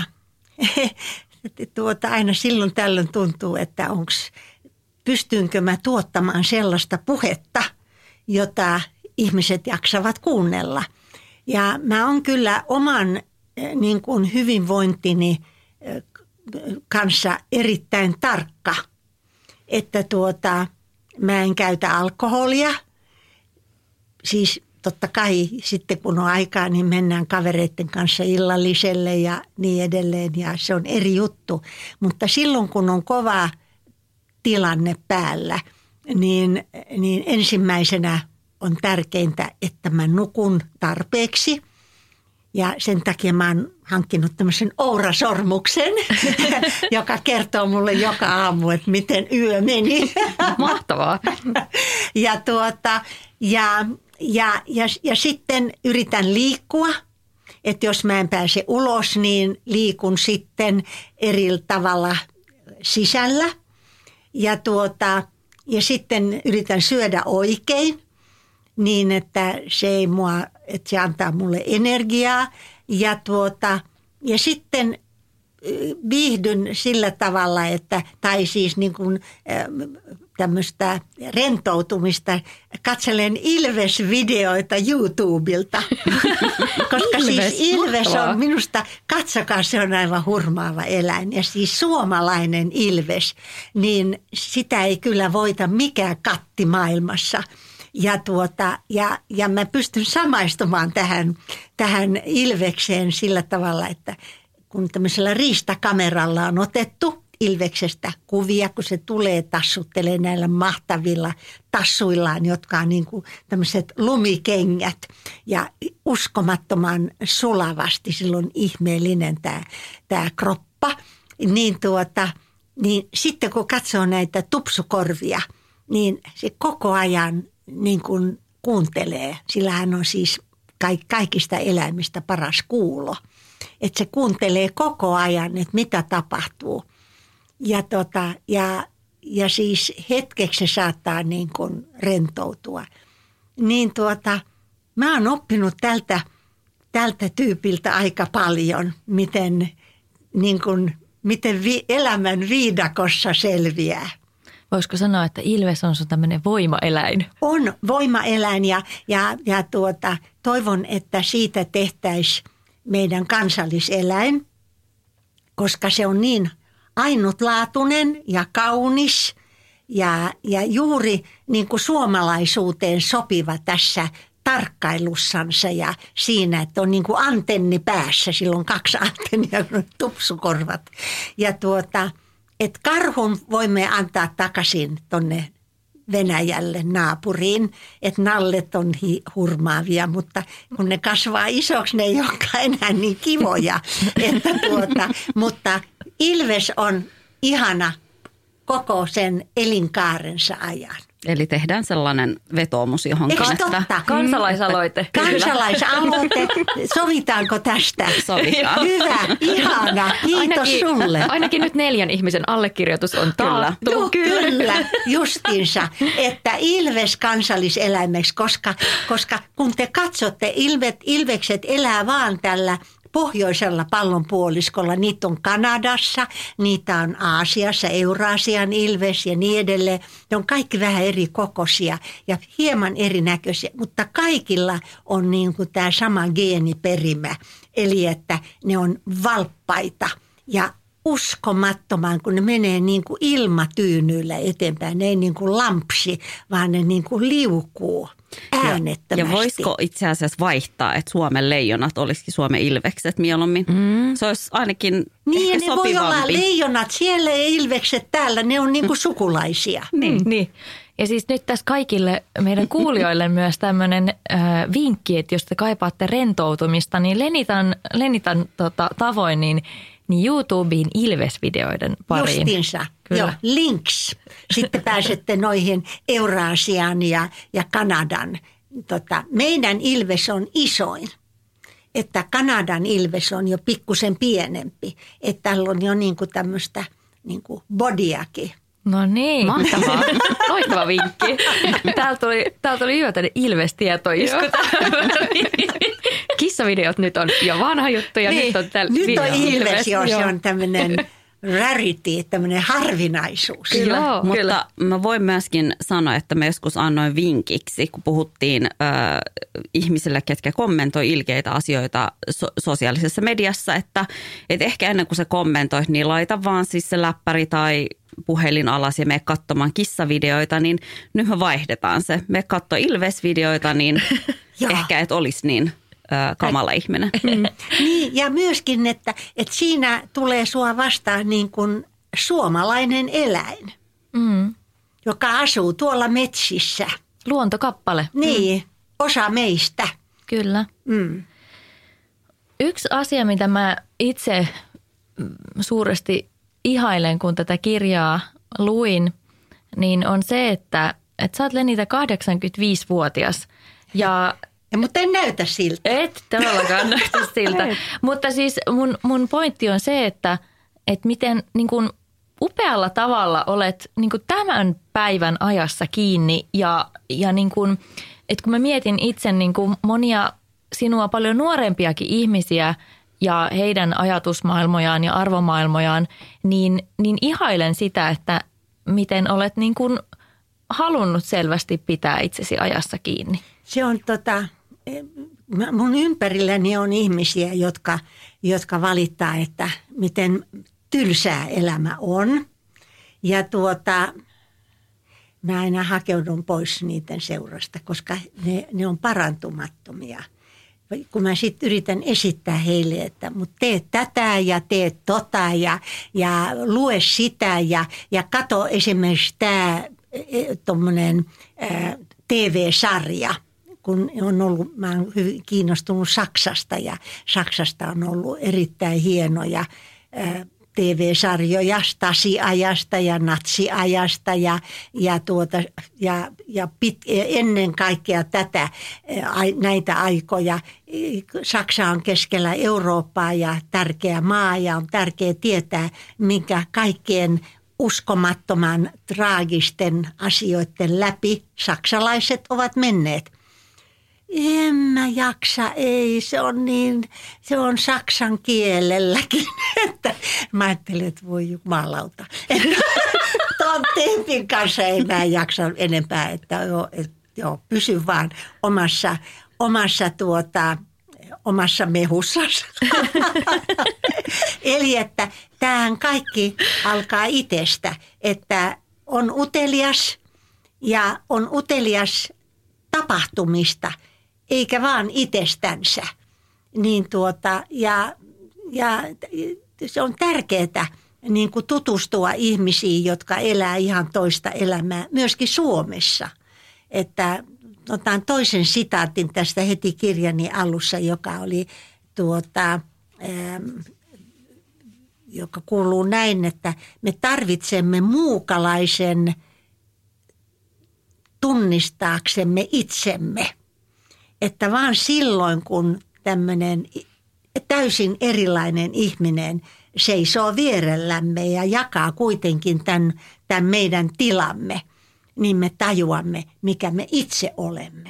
aina silloin tällöin tuntuu, että pystynkö mä tuottamaan sellaista puhetta, jota ihmiset jaksavat kuunnella. Ja mä oon kyllä oman niin kuin hyvinvointini kanssa erittäin tarkka, että mä en käytä alkoholia. Siis totta kai sitten kun on aikaa, niin mennään kavereiden kanssa illalliselle ja niin edelleen ja se on eri juttu. Mutta silloin kun on kova tilanne päällä, niin ensimmäisenä on tärkeintä, että mä nukun tarpeeksi ja sen takia mä oon hankkinut tämmöisen Oura-sormuksen, joka kertoo mulle joka aamu, että miten yö meni. Mahtavaa. Ja sitten yritän liikkua, että jos mä en pääse ulos, niin liikun sitten eri tavalla sisällä. Ja sitten yritän syödä oikein. Niin, että että se antaa mulle energiaa ja sitten viihdyn sillä tavalla, tai siis niin kuin tämmöistä rentoutumista, katselen Ilves-videoita YouTubilta, koska siis Ilves on minusta, katsokaa, se on aivan hurmaava eläin ja siis suomalainen Ilves, niin sitä ei kyllä voita mikään katti maailmassa. Ja mä pystyn samaistumaan tähän Ilvekseen sillä tavalla, että kun tämmöisellä riistakameralla on otettu Ilveksestä kuvia, kun se tulee tassuttelee näillä mahtavilla tassuillaan, jotka on niin kuin tämmöiset lumikengät ja uskomattoman sulavasti, silloin ihmeellinen tämä kroppa, niin sitten kun katsoo näitä tupsukorvia, niin se koko ajan niin kuin kuuntelee. Sillä hän on siis kaikista eläimistä paras kuulo. Että se kuuntelee koko ajan, että mitä tapahtuu. Ja siis hetkeksi se saattaa niin kuin rentoutua. Niin mä oon oppinut tältä tyypiltä aika paljon, miten elämän viidakossa selviää. Voisiko sanoa, että ilves on sun tämmöinen voimaeläin? On voimaeläin ja toivon, että siitä tehtäisiin meidän kansalliseläin, koska se on niin ainutlaatuinen ja kaunis ja juuri niin kuin suomalaisuuteen sopiva tässä tarkkailussansa ja siinä, että on niin kuin antenni päässä. Sillä on 2 antennia, tupsukorvat. Ja että karhun voimme antaa takaisin tonne Venäjälle naapuriin, että nallet on hurmaavia, mutta kun ne kasvaa isoksi, ne ei olekaan enää niin kivoja. Mutta ilves on ihana koko sen elinkaarensa ajan. Eli tehdään sellainen vetoomus johonkin. Eikö totta? Kansalaisaloite. Kansalaisaloite. Sovitaanko tästä? Sovitaan. Hyvä, ihana. Kiitos sulle. Ainakin nyt 4 ihmisen allekirjoitus on taattu. No, kyllä, justiinsa. Että ilves kansalliseläimeksi, koska kun te katsotte, ilvekset elää vaan tällä pohjoisella pallonpuoliskolla. Niitä on Kanadassa, niitä on Aasiassa, Euraasian ilves ja niin edelleen. Ne on kaikki vähän eri kokoisia ja hieman erinäköisiä, mutta kaikilla on niin kuin tämä sama geeniperimä. Eli että ne on valppaita ja uskomattoman, kun ne menee niin kuin ilmatyynyillä eteenpäin. Ne ei niin kuin lampsi, vaan ne niin kuin liukuu äänettömästi. Ja voisiko itse asiassa vaihtaa, että Suomen leijonat olisikin Suomen ilvekset mieluummin? Se olisi ainakin niin, ehkä ne sopivampi. voi olla leijonat siellä ja ilvekset täällä. Ne on niin kuin sukulaisia. Niin. Ja siis nyt tässä kaikille meidän kuulijoille myös tämmöinen vinkki, että jos te kaipaatte rentoutumista, niin Lenitan tavoin niin YouTubeen ilvesvideoiden pariin. Justiinsa. Kyllä. Joo, links. Sitten pääsette noihin Euraasian ja Kanadan. Meidän ilves on isoin. Että Kanadan ilves on jo pikkusen pienempi. Että tällä on jo niinku tämmöistä niinku bodyakin. No niin. Mahtavaa. Loistava vinkki. Täältä tuli hyvä tänne ilvestietoisku. Kissavideot nyt on jo vanha juttu ja niin, nyt on täällä nyt on ilves, se on tämmöinen rarity, tämmöinen harvinaisuus. Kyllä, mutta mä voin myöskin sanoa, että mä joskus annoin vinkiksi, kun puhuttiin ihmisille, ketkä kommentoi ilkeitä asioita sosiaalisessa mediassa, että ehkä ennen kuin sä kommentoit, niin laita vaan siis se läppäri tai puhelin alas ja mene katsomaan kissavideoita, niin nyt me vaihdetaan se. Me katso ilvesvideoita, niin ehkä et olisi niin kamala ihminen. Niin, ja myöskin, että siinä tulee sua vastaan niin kuin suomalainen eläin, joka asuu tuolla metsissä. Luontokappale. Niin, osa meistä. Kyllä. Yksi asia, mitä mä itse suuresti ihailen, kun tätä kirjaa luin, niin on se, että sä oot Lenita 85-vuotias ja mutta en näytä siltä. Et todellakaan näytä siltä. Mutta siis mun pointti on se, että miten niin kuin upealla tavalla olet niin kuin tämän päivän ajassa kiinni ja niin kuin, että kun mä mietin itse niin kuin monia sinua paljon nuorempiakin ihmisiä ja heidän ajatusmaailmojaan ja arvomaailmojaan, niin ihailen sitä, että miten olet niin kuin halunnut selvästi pitää itsesi ajassa kiinni. Se on mun ympärilläni on ihmisiä, jotka valittaa, että miten tylsää elämä on. Ja mä aina hakeudun pois niiden seurasta, koska ne on parantumattomia. Kun mä sitten yritän esittää heille, että mut tee tätä ja tee tota ja lue sitä ja kato esimerkiksi tämä tommonen TV-sarja. Kun mä oon hyvin kiinnostunut Saksasta ja Saksasta on ollut erittäin hienoja TV-sarjoja Stasi-ajasta ja natsiajasta ja ennen kaikkea näitä aikoja. Saksa on keskellä Eurooppaa ja tärkeä maa ja on tärkeää tietää, minkä kaikkien uskomattoman traagisten asioiden läpi saksalaiset ovat menneet. En mä jaksa, ei, se on saksan kielelläkin, että mä ajattelin, että voi jumalauta. Tuon tempin kanssa ei mä jaksa enempää, että joo, pysy vaan omassa mehussasi. Eli että tämähän kaikki alkaa itsestä, että on utelias ja on utelias tapahtumista, eikä vaan itsestänsä. Ja se on tärkeää niin kuin tutustua ihmisiin, jotka elää ihan toista elämää, myöskin Suomessa. Että otan toisen sitaatin tästä heti kirjani alussa, joka oli joka kuuluu näin, että me tarvitsemme muukalaisen tunnistaaksemme itsemme. Että vaan silloin, kun tämmöinen täysin erilainen ihminen seisoo vierellämme ja jakaa kuitenkin tämän meidän tilamme, niin me tajuamme, mikä me itse olemme.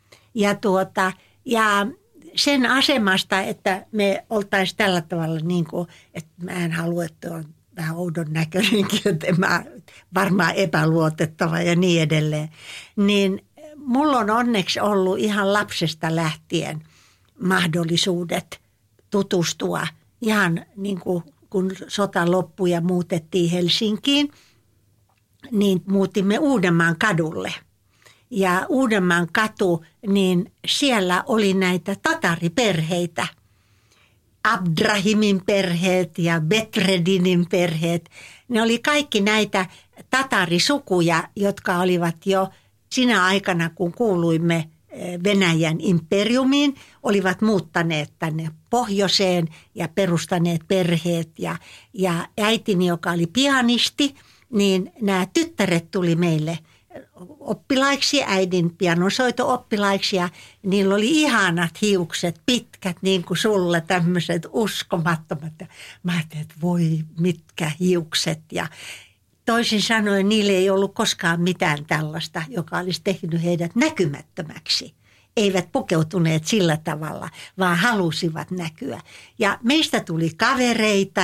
Ja sen asemasta, että me oltaisiin tällä tavalla, niin kuin, että mä en halua, että on vähän oudon näköinenkin, että mä varmaan epäluotettava ja niin edelleen, niin mulla on onneksi ollut ihan lapsesta lähtien mahdollisuudet tutustua ihan niin kuin kun sota loppui ja muutettiin Helsinkiin, niin muutimme Uudenmaan kadulle. Ja Uudenmaan katu, niin siellä oli näitä tatariperheitä. Abdrahimin perheet ja Betredinin perheet. Ne oli kaikki näitä tatarisukuja, jotka olivat jo sinä aikana, kun kuuluimme Venäjän imperiumiin, olivat muuttaneet tänne pohjoiseen ja perustaneet perheet. Ja äitini, joka oli pianisti, niin nämä tyttäret tuli meille oppilaiksi, äidin pianonsoito-oppilaiksi, ja niillä oli ihanat hiukset, pitkät niin kuin sulla, tämmöiset uskomattomat. Ja mä ajattelin, että voi mitkä hiukset. Ja toisin sanoen niille ei ollut koskaan mitään tällaista, joka olisi tehnyt heidät näkymättömäksi. Eivät pukeutuneet sillä tavalla, vaan halusivat näkyä. Ja meistä tuli kavereita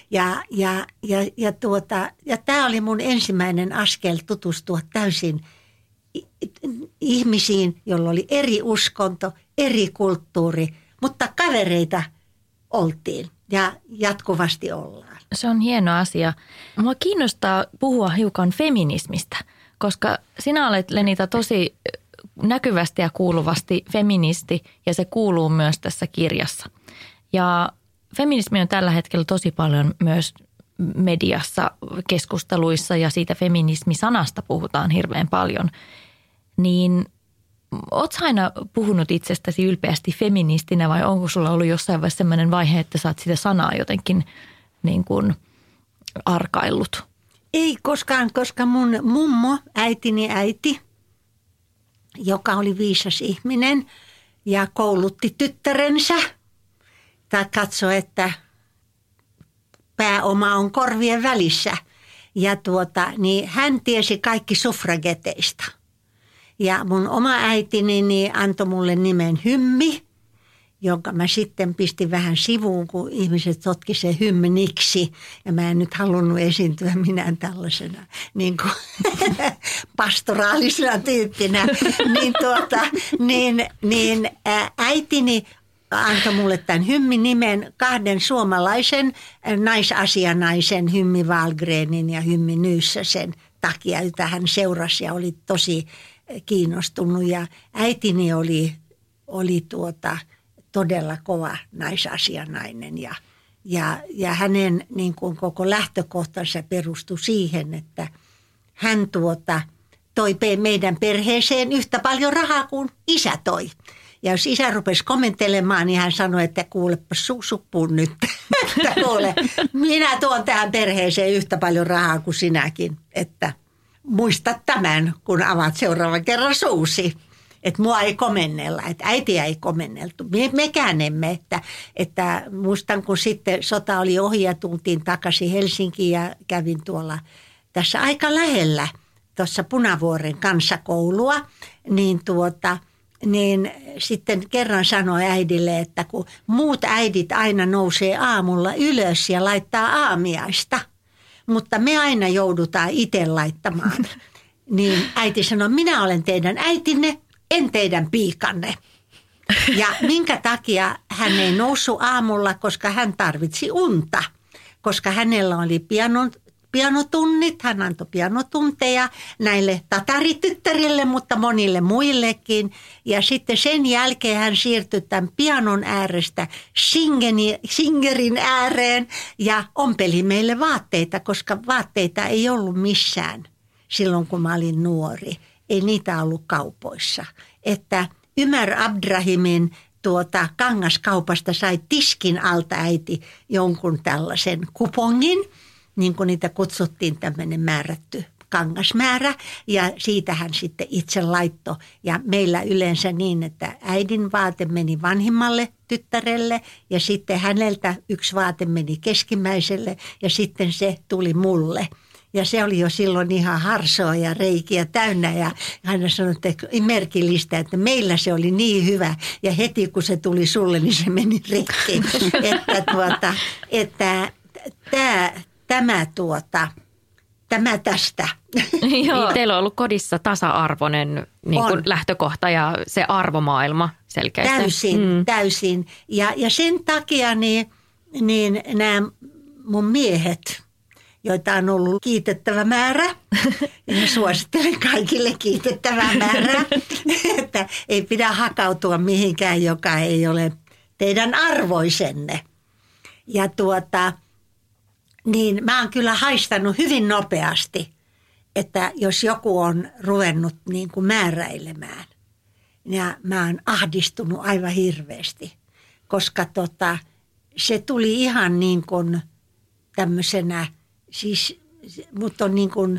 ja tämä oli mun ensimmäinen askel tutustua täysin ihmisiin, joilla oli eri uskonto, eri kulttuuri, mutta kavereita oltiin ja jatkuvasti ollaan. Se on hieno asia. Mua kiinnostaa puhua hiukan feminismistä, koska sinä olet, Lenita, tosi näkyvästi ja kuuluvasti feministi, ja se kuuluu myös tässä kirjassa. Ja feminismi on tällä hetkellä tosi paljon myös mediassa, keskusteluissa, ja siitä feminismisanasta puhutaan hirveän paljon. Niin ootko aina puhunut itsestäsi ylpeästi feministinä, vai onko sulla ollut jossain vaiheessa sellainen vaihe, että sä oot sitä sanaa jotenkin niin kuin arkaillut? Ei koskaan, koska mun mummo, äitini äiti, joka oli viisas ihminen ja koulutti tyttärensä, tai katsoi, että pääoma on korvien välissä. Ja niin hän tiesi kaikki suffrageteista. Ja mun oma äitini niin antoi mulle nimen Hymmi, jonka mä sitten pistin vähän sivuun, kun ihmiset sotki se hymniksi. Ja mä en nyt halunnut esiintyä minään tällaisena niin kuin pastoraalisena tyyppinä. Äitini antoi mulle tämän Hymmi-nimen 2 suomalaisen naisasianaisen, Hymmi Wahlgrenin ja Hymmi Nyssäsen takia, jota hän seurasi ja oli tosi kiinnostunut. Ja äitini oli todella kova naisasianainen ja hänen niin kuin koko lähtökohtansa perustui siihen, että hän toi meidän perheeseen yhtä paljon rahaa kuin isä toi. Ja jos isä rupesi komentelemaan, niin hän sanoi, että kuulepa suppuun nyt. että kuule, minä tuon tähän perheeseen yhtä paljon rahaa kuin sinäkin, että muista tämän, kun avaat seuraavan kerran suusi. Että mua ei komennella, että äitiä ei komenneltu. Mekään emme, että muistan kun sitten sota oli ohi ja tultiin takaisin Helsinkiin ja kävin tuolla tässä aika lähellä tuossa Punavuoren kansakoulua, niin sitten kerran sanoi äidille, että kun muut äidit aina nousee aamulla ylös ja laittaa aamiaista, mutta me aina joudutaan itse laittamaan. Niin äiti sanoi, minä olen teidän äitinne, en teidän piikanne. Ja minkä takia hän ei noussut aamulla, koska hän tarvitsi unta, koska hänellä oli pianotunnit, hän antoi pianotunteja näille tatarityttärille, mutta monille muillekin. Ja sitten sen jälkeen hän siirtyi tämän pianon äärestä singerin ääreen ja ompeli meille vaatteita, koska vaatteita ei ollut missään silloin, kun mä olin nuori. Ei niitä ollut kaupoissa. Että Ymer Abdrahimin kangaskaupasta sai tiskin alta äiti jonkun tällaisen kupongin, niin kuin niitä kutsuttiin, tämmöinen määrätty kangasmäärä. Ja siitä hän sitten itse laittoi. Ja meillä yleensä niin, että äidin vaate meni vanhimmalle tyttärelle ja sitten häneltä yksi vaate meni keskimmäiselle ja sitten se tuli mulle. Ja se oli jo silloin ihan harsoa ja reikiä täynnä ja hän sanoi, että merkillistä, että meillä se oli niin hyvä ja heti kun se tuli sulle, niin se meni rikki. Että tämä tästä. Joo. Teillä on ollut kodissa tasa-arvoinen niin kuin lähtökohta ja se arvomaailma selkeästi. Täysin. Ja sen takia niin nämä mun miehet, joita on ollut kiitettävä määrä. Ja suosittelen kaikille kiitettävää määrää, että ei pidä hakautua mihinkään, joka ei ole teidän arvoisenne. Ja niin mä oon kyllä haistanut hyvin nopeasti, että jos joku on ruvennut niin kuin määräilemään, ja mä oon ahdistunut aivan hirveästi, koska se tuli ihan niin kuin tämmöisenä, siis mut on niin kuin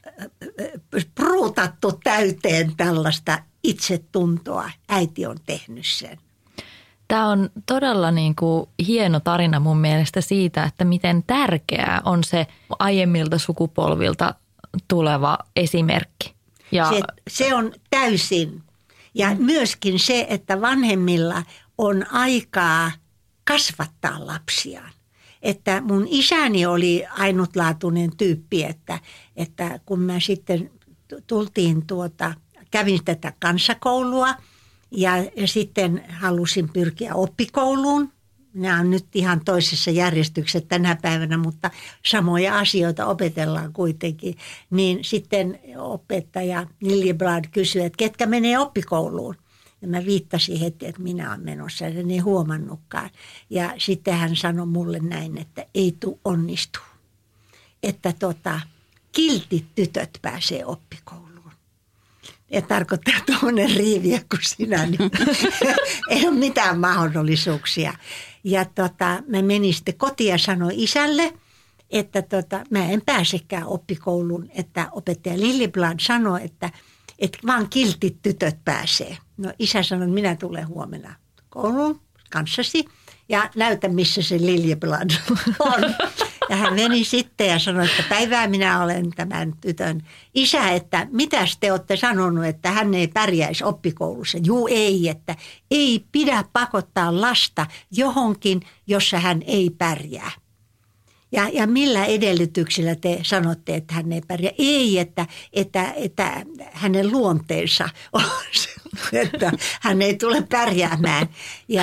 pruutattu täyteen tällaista itsetuntoa. Äiti on tehnyt sen. Tämä on todella niin kuin hieno tarina mun mielestä siitä, että miten tärkeää on se aiemmilta sukupolvilta tuleva esimerkki. Ja se on täysin. Ja myöskin se, että vanhemmilla on aikaa kasvattaa lapsiaan. Että mun isäni oli ainutlaatuinen tyyppi, että kun mä sitten tultiin kävin tätä kansakoulua ja sitten halusin pyrkiä oppikouluun. Nämä on nyt ihan toisessa järjestyksessä tänä päivänä, mutta samoja asioita opetellaan kuitenkin. Niin sitten opettaja Liljeblad kysyi, että ketkä menee oppikouluun. Ja mä viittasin heti, että minä olen menossa ja en huomannutkaan. Ja sitten hän sanoi mulle näin, että ei tule onnistu. Että kiltit tytöt pääsee oppikouluun. Ja tarkoittaa tuommoinen riiviä kuin sinä, niin ei ole mitään mahdollisuuksia. Ja mä menin sitten kotiin ja sanoin isälle, että mä en pääsekään oppikouluun. Että opettaja Liljeblad sanoi, että vaan kiltit tytöt pääsee. No isä sanoi, että minä tulen huomenna kouluun kanssasi ja näytä, missä se Liljeblad on. Ja hän meni sitten ja sanoi, että päivää minä olen tämän tytön isä, että mitäs te olette sanonut, että hän ei pärjäisi oppikoulussa. Juu ei, että ei pidä pakottaa lasta johonkin, jossa hän ei pärjää. Ja millä edellytyksillä te sanotte, että hän ei pärjää? Ei, että hänen luonteensa on että hän ei tule pärjäämään. Ja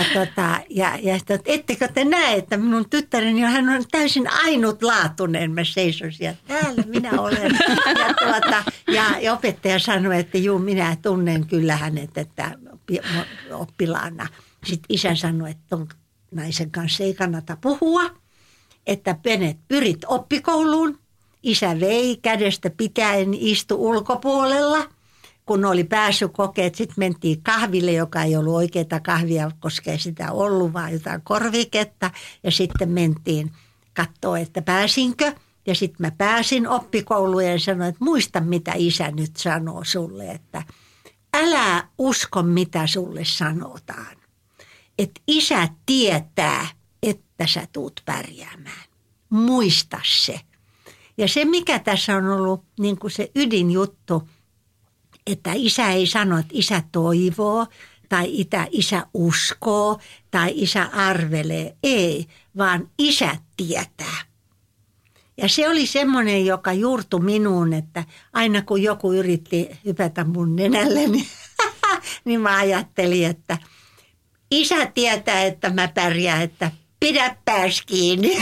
ettekö te näe, että minun tyttäreni hän on täysin ainutlaatuinen. Mä seison siellä, täällä minä olen. Ja opettaja sanoi, että juu, minä tunnen kyllä hänet, että oppilaana. Sitten isä sanoi, että ton naisen kanssa ei kannata puhua. Että pyrit oppikouluun. Isä vei kädestä pitäen, istui ulkopuolella, kun oli pääsykokeet, sitten mentiin kahville, joka ei ollut oikeaa kahvia, koska ei sitä ollut, vaan jotain korviketta. Ja sitten mentiin katsoa, että pääsinkö. Ja sitten mä pääsin oppikouluun ja sanoin, että muista mitä isä nyt sanoo sulle, että älä usko mitä sulle sanotaan. Että isä tietää, että sä tuut pärjäämään. Muista se. Ja se mikä tässä on ollut niin kuin se ydinjuttu, että isä ei sano, että isä toivoo tai isä uskoo tai isä arvelee. Ei, vaan isä tietää. Ja se oli semmoinen, joka juurtui minuun, että aina kun joku yritti hypätä mun nenälle, niin mä ajattelin, että isä tietää, että mä pärjään, että pidä pääs kiinni.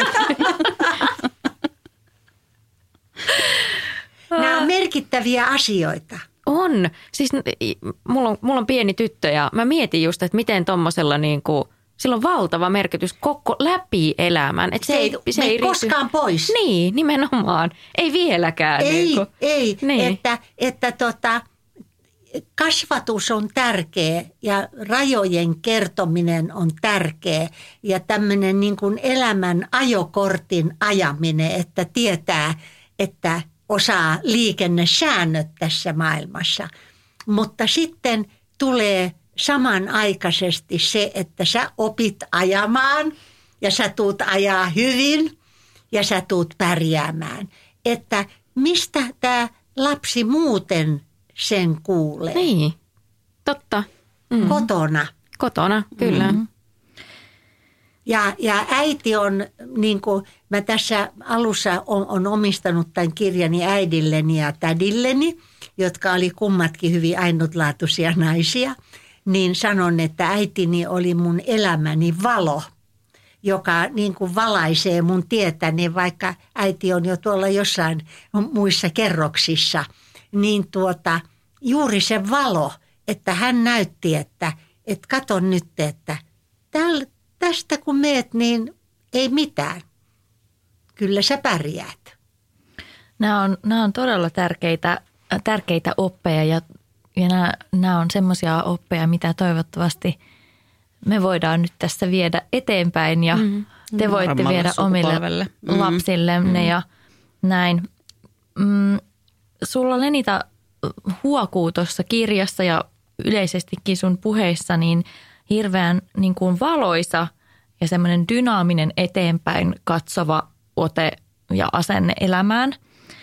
Nämä on merkittäviä asioita. On. Siis mulla on pieni tyttö ja mä mietin just, että miten tommosella niinku, sillä on valtava merkitys koko läpi elämän. Se ei koskaan pois. Niin, nimenomaan. Ei vieläkään. Ei. Niin. Että kasvatus on tärkeä ja rajojen kertominen on tärkeä ja tämmöinen niin kuin elämän ajokortin ajaminen, että tietää, että osaa liikennesäännöt tässä maailmassa. Mutta sitten tulee samanaikaisesti se, että sä opit ajamaan ja sä tuut ajaa hyvin ja sä tuut pärjäämään. Että mistä tämä lapsi muuten sen kuulee? Niin, totta. Kotona, kyllä. Ja äiti on, niin kuin mä tässä alussa on omistanut tämän kirjani äidilleni ja tädilleni, jotka oli kummatkin hyvin ainutlaatuisia naisia, niin sanon, että äitini oli mun elämäni valo, joka niin kuin valaisee mun tietäni, vaikka äiti on jo tuolla jossain muissa kerroksissa, niin juuri se valo, että hän näytti, että kato nyt, että tästä kun meet, niin ei mitään. Kyllä sä pärjäät. Nämä on todella tärkeitä oppeja ja nämä on semmoisia oppeja, mitä toivottavasti me voidaan nyt tässä viedä eteenpäin ja te voitte viedä omille lapsillenne ja näin. Sulla Lenita huokuu tuossa kirjassa ja yleisestikin sun puheissa niin hirveän niin kuin valoisa ja semmoinen dynaaminen eteenpäin katsova ote ja asenne elämään.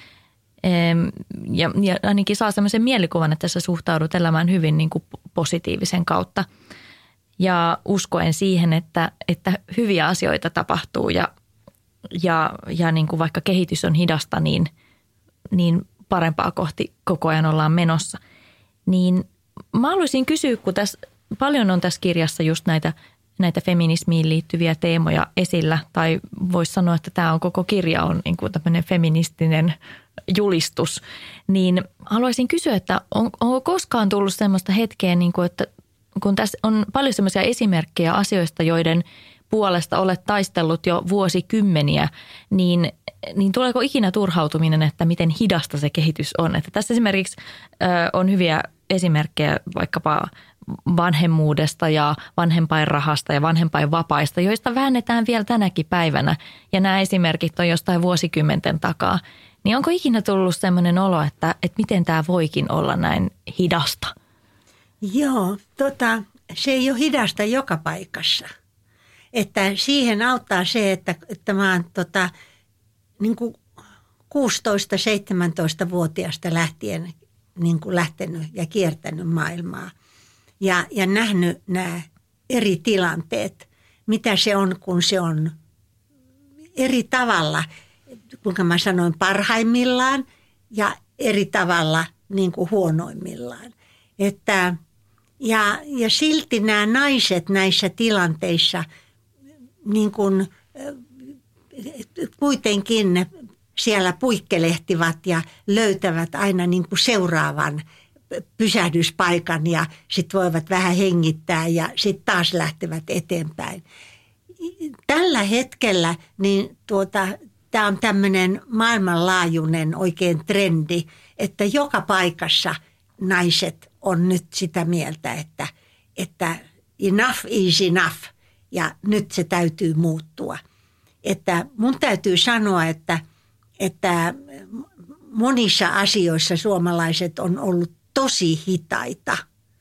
Ja ainakin saa semmoisen mielikuvan, että sä suhtaudut elämään hyvin niin kuin positiivisen kautta. Ja uskoen siihen, että hyviä asioita tapahtuu ja niin kuin vaikka kehitys on hidasta, niin parempaa kohti koko ajan ollaan menossa. Niin mä haluaisin kysyä, kun paljon on tässä kirjassa just näitä feminismiin liittyviä teemoja esillä, tai voisi sanoa, että tämä on koko kirja on niin kuin tämmöinen feministinen julistus, niin haluaisin kysyä, että onko koskaan tullut semmoista hetkeä, niin kuin, että kun tässä on paljon semmoisia esimerkkejä asioista, joiden puolesta olet taistellut jo vuosikymmeniä, niin tuleeko ikinä turhautuminen, että miten hidasta se kehitys on? Että tässä esimerkiksi on hyviä esimerkkejä vaikkapa vanhemmuudesta ja vanhempainrahasta ja vanhempainvapaista, joista väännetään vielä tänäkin päivänä. Ja nämä esimerkit on jostain vuosikymmenten takaa. Niin onko ikinä tullut sellainen olo, että miten tämä voikin olla näin hidasta? Joo, se ei ole hidasta joka paikassa. Että siihen auttaa se, että mä oon niin kuin 16-17-vuotiaasta lähtien niin kuin lähtenyt ja kiertänyt maailmaa. Ja nähnyt nämä eri tilanteet, mitä se on, kun se on eri tavalla, kuinka mä sanoin, parhaimmillaan ja eri tavalla niin kuin huonoimmillaan. Ja silti nämä naiset näissä tilanteissa niin kuin, kuitenkin siellä puikkelehtivat ja löytävät aina niin kuin seuraavan pysähdyspaikan ja sitten voivat vähän hengittää ja sitten taas lähtevät eteenpäin. Tällä hetkellä niin tämä on tämmöinen maailmanlaajuinen oikein trendi, että joka paikassa naiset on nyt sitä mieltä, että enough is enough ja nyt se täytyy muuttua. Että mun täytyy sanoa, että monissa asioissa suomalaiset on ollut tosi hitaita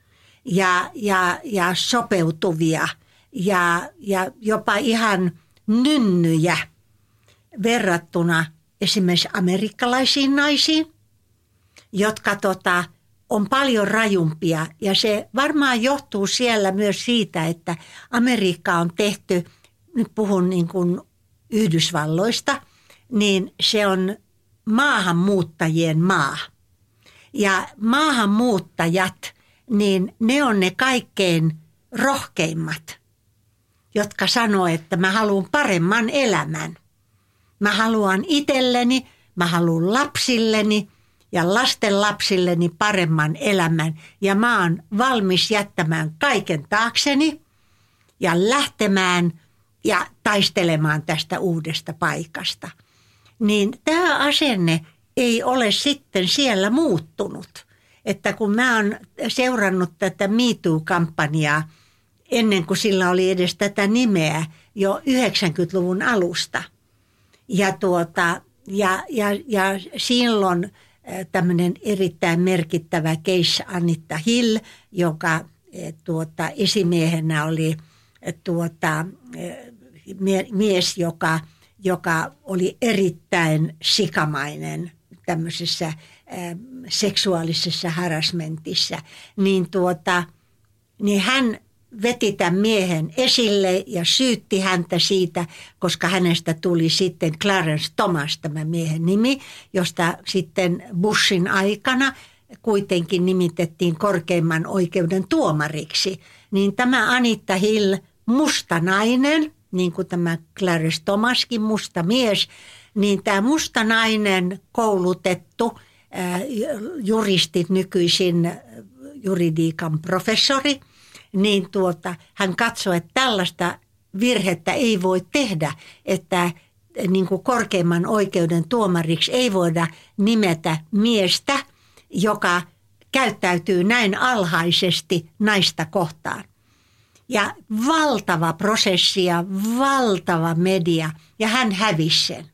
ja sopeutuvia ja jopa ihan nynnyjä verrattuna esimerkiksi amerikkalaisiin naisiin, jotka on paljon rajumpia. Ja se varmaan johtuu siellä myös siitä, että Amerikka on tehty, nyt puhun niin kuin Yhdysvalloista, niin se on maahanmuuttajien maa. Ja maahanmuuttajat, niin ne on ne kaikkein rohkeimmat, jotka sanoo, että mä haluan paremman elämän. Mä haluan itselleni, mä haluan lapsilleni ja lastenlapsilleni paremman elämän. Ja mä oon valmis jättämään kaiken taakseni ja lähtemään ja taistelemaan tästä uudesta paikasta. Niin tämä asenne ei ole sitten siellä muuttunut. Että kun mä oon seurannut tätä Me Too-kampanjaa ennen kuin sillä oli edes tätä nimeä jo 90-luvun alusta. Ja silloin tämmöinen erittäin merkittävä case Anita Hill, joka esimiehenä oli mies, joka oli erittäin sikamainen tämmöisessä seksuaalisessa harassmentissa, niin hän veti tämän miehen esille ja syytti häntä siitä, koska hänestä tuli sitten Clarence Thomas, tämä miehen nimi, josta sitten Bushin aikana kuitenkin nimitettiin korkeimman oikeuden tuomariksi. Niin tämä Anita Hill, musta nainen, niin kuin tämä Clarence Thomaskin musta mies, niin tämä musta nainen koulutettu juristit, nykyisin juridiikan professori, niin hän katsoi, että tällaista virhettä ei voi tehdä, että niin kuin korkeimman oikeuden tuomariksi ei voida nimetä miestä, joka käyttäytyy näin alhaisesti naista kohtaan. Ja valtava prosessi ja valtava media, ja hän hävisi sen.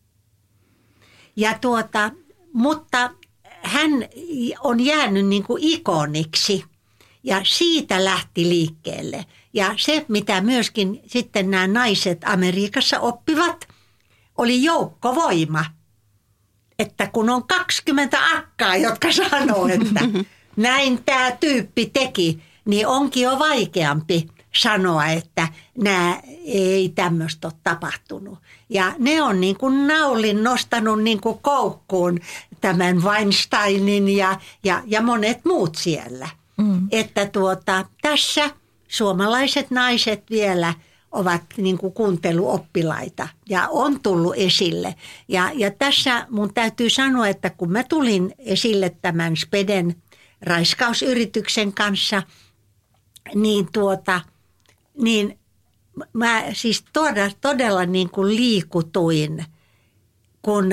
Ja mutta hän on jäänyt niin kuin ikoniksi. Ja siitä lähti liikkeelle. Ja se, mitä myöskin sitten nämä naiset Amerikassa oppivat, oli joukkovoima. Että kun on 20 akkaa, jotka sanoo, että näin tämä tyyppi teki, niin onkin jo vaikeampi sanoa, että ei tämmöistä ole tapahtunut. Ja ne on niin kuin naulin nostanut niin kuin koukkuun tämän Weinsteinin ja monet muut siellä. Että tässä suomalaiset naiset vielä ovat niin kuin kuunteluoppilaita ja on tullut esille. Ja tässä mun täytyy sanoa, että kun mä tulin esille tämän Speden raiskausyrityksen kanssa, niin mä siis todella niin kuin liikutuin, kun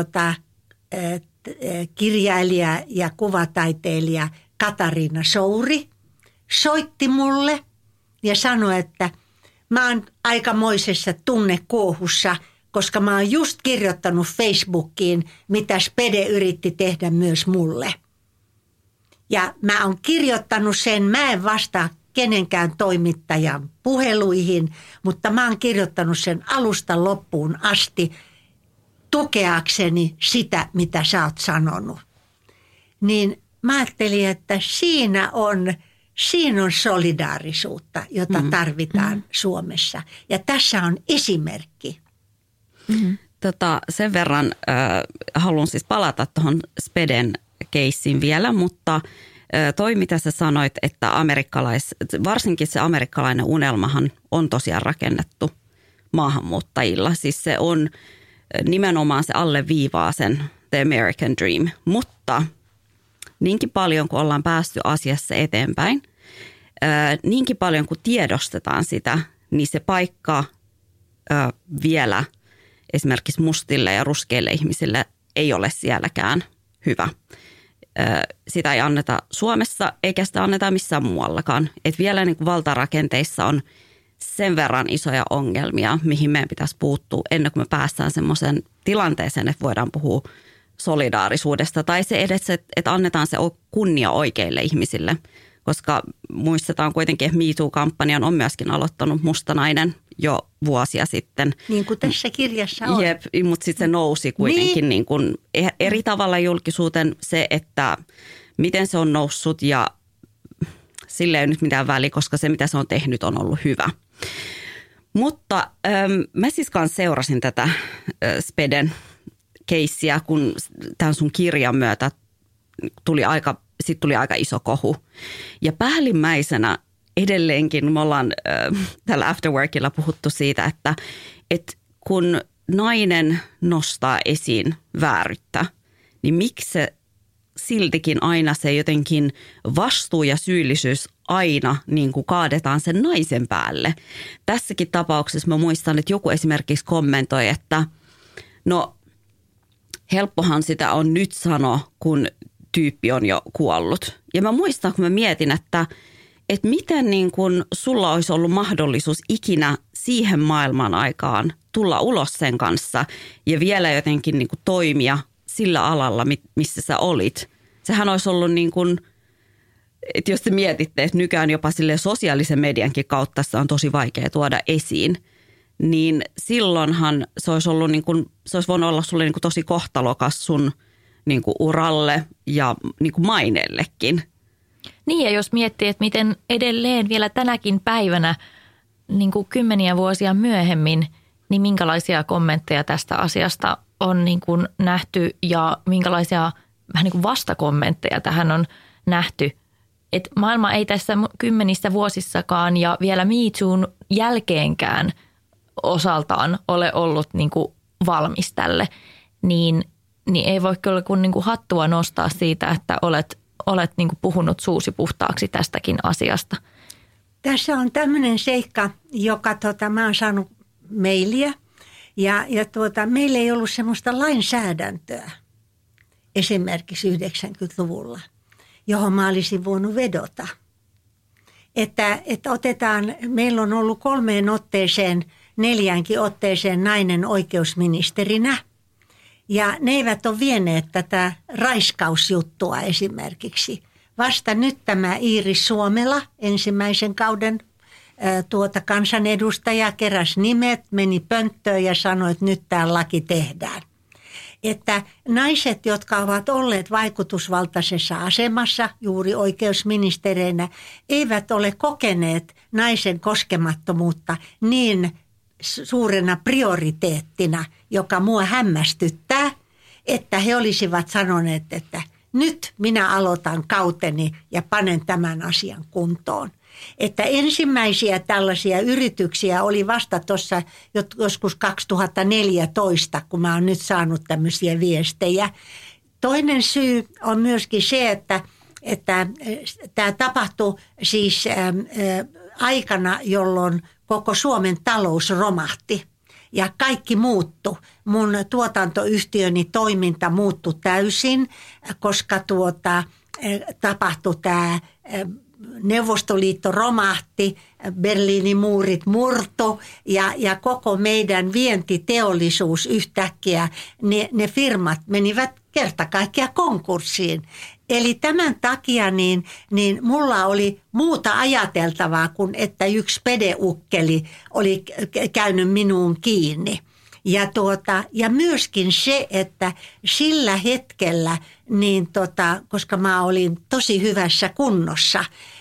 kirjailija ja kuvataiteilija Katariina Souri soitti mulle ja sanoi, että mä oon aikamoisessa tunnekuohussa, koska mä oon just kirjoittanut Facebookiin, mitä Spede yritti tehdä myös mulle. Ja mä oon kirjoittanut sen, mä en vastaa kenenkään toimittajan puheluihin, mutta mä oon kirjoittanut sen alusta loppuun asti tukeakseni sitä, mitä sä oot sanonut. Niin mä ajattelin, että siinä on solidaarisuutta, jota tarvitaan Suomessa. Ja tässä on esimerkki. Sen verran haluan siis palata tuohon Speden keissiin vielä, mutta toi mitä sä sanoit, että varsinkin se amerikkalainen unelmahan on tosiaan rakennettu maahanmuuttajilla. Siis se on nimenomaan se alleviivaa sen The American Dream, mutta niinkin paljon kuin ollaan päästy asiassa eteenpäin, niinkin paljon kuin tiedostetaan sitä, niin se paikka vielä esimerkiksi mustille ja ruskeille ihmisille ei ole sielläkään hyvä. sitä ei anneta Suomessa eikä sitä anneta missään muuallakaan. Että vielä niin kuin valtarakenteissa on sen verran isoja ongelmia, mihin meidän pitäisi puuttua ennen kuin me päästään semmoisen tilanteeseen, että voidaan puhua solidaarisuudesta. Tai se edes, että annetaan se kunnia oikeille ihmisille, koska muistetaan kuitenkin, että MeToo-kampanjan on myöskin aloittanut musta nainen jo vuosia sitten. Niin kuin tässä kirjassa on. Jep, mutta sitten se nousi kuitenkin niin kuin eri tavalla julkisuuteen se, että miten se on noussut ja sille ei ole nyt mitään väliä, koska se mitä se on tehnyt on ollut hyvä. Mutta mä siis kanssa seurasin tätä Speden keissiä, kun tämän sun kirjan myötä tuli aika iso kohu. Ja päällimmäisenä edelleenkin me ollaan tällä Afterworkilla puhuttu siitä, että kun nainen nostaa esiin vääryyttä, niin miksi se siltikin aina se jotenkin vastuu ja syyllisyys aina niin kuin kaadetaan sen naisen päälle. Tässäkin tapauksessa mä muistan, että joku esimerkiksi kommentoi, että no helppohan sitä on nyt sanoa, kun tyyppi on jo kuollut. Ja mä muistan, kun mä mietin, että miten niin kun sulla olisi ollut mahdollisuus ikinä siihen maailman aikaan tulla ulos sen kanssa ja vielä jotenkin niin kun toimia sillä alalla, missä sä olit. Sehän olisi ollut niin kuin, että jos te mietitte, että nykyään jopa sille sosiaalisen mediankin kautta se on tosi vaikea tuoda esiin, niin silloinhan se olisi ollut niin kuin, se olisi voinut olla sulle niin kuin tosi kohtalokas sun niin kuin uralle ja niin kuin maineellekin. Niin ja jos miettii, että miten edelleen vielä tänäkin päivänä niin kuin kymmeniä vuosia myöhemmin, niin minkälaisia kommentteja tästä asiasta on niin kuin nähty ja minkälaisia vähän niin kuin vastakommentteja tähän on nähty. Että maailma ei tässä kymmenissä vuosissakaan ja vielä Me Toon jälkeenkään osaltaan ole ollut niin kuin valmis tälle, niin ei voi kyllä kun niin kuin hattua nostaa siitä, että olet niin kuin puhunut suusi puhtaaksi tästäkin asiasta. Tässä on tämmöinen seikka, joka mä oon saanut mailia ja meillä ei ollut semmoista lainsäädäntöä esimerkiksi 90-luvulla, johon mä olisin voinut vedota. Että otetaan, meillä on ollut 3 otteeseen, 4 otteeseen nainen oikeusministerinä. Ja ne eivät ole vieneet tätä raiskausjuttua esimerkiksi. Vasta nyt tämä Iiris Suomela, ensimmäisen kauden kansanedustaja, keräsi nimet, meni pönttöön ja sanoi, että nyt tämä laki tehdään. Että naiset, jotka ovat olleet vaikutusvaltaisessa asemassa juuri oikeusministereinä, eivät ole kokeneet naisen koskemattomuutta niin suurena prioriteettina, joka mua hämmästyttää, että he olisivat sanoneet, että nyt minä aloitan kauteni ja panen tämän asian kuntoon. Että ensimmäisiä tällaisia yrityksiä oli vasta tuossa joskus 2014, kun mä oon nyt saanut tämmöisiä viestejä. Toinen syy on myöskin se, että tämä tapahtui siis aikana, jolloin koko Suomen talous romahti ja kaikki muuttui. Mun tuotantoyhtiöni toiminta muuttui täysin, koska tapahtui tämä Neuvostoliitto romahti, Berliinin muurit murtu ja koko meidän vientiteollisuus yhtäkkiä, ne firmat menivät kerta kaikkiaan konkurssiin. Eli tämän takia niin mulla oli muuta ajateltavaa kuin että yksi spedeukkeli oli käynyt minuun kiinni. Ja myöskin se, että sillä hetkellä, koska mä olin tosi hyvässä kunnossa,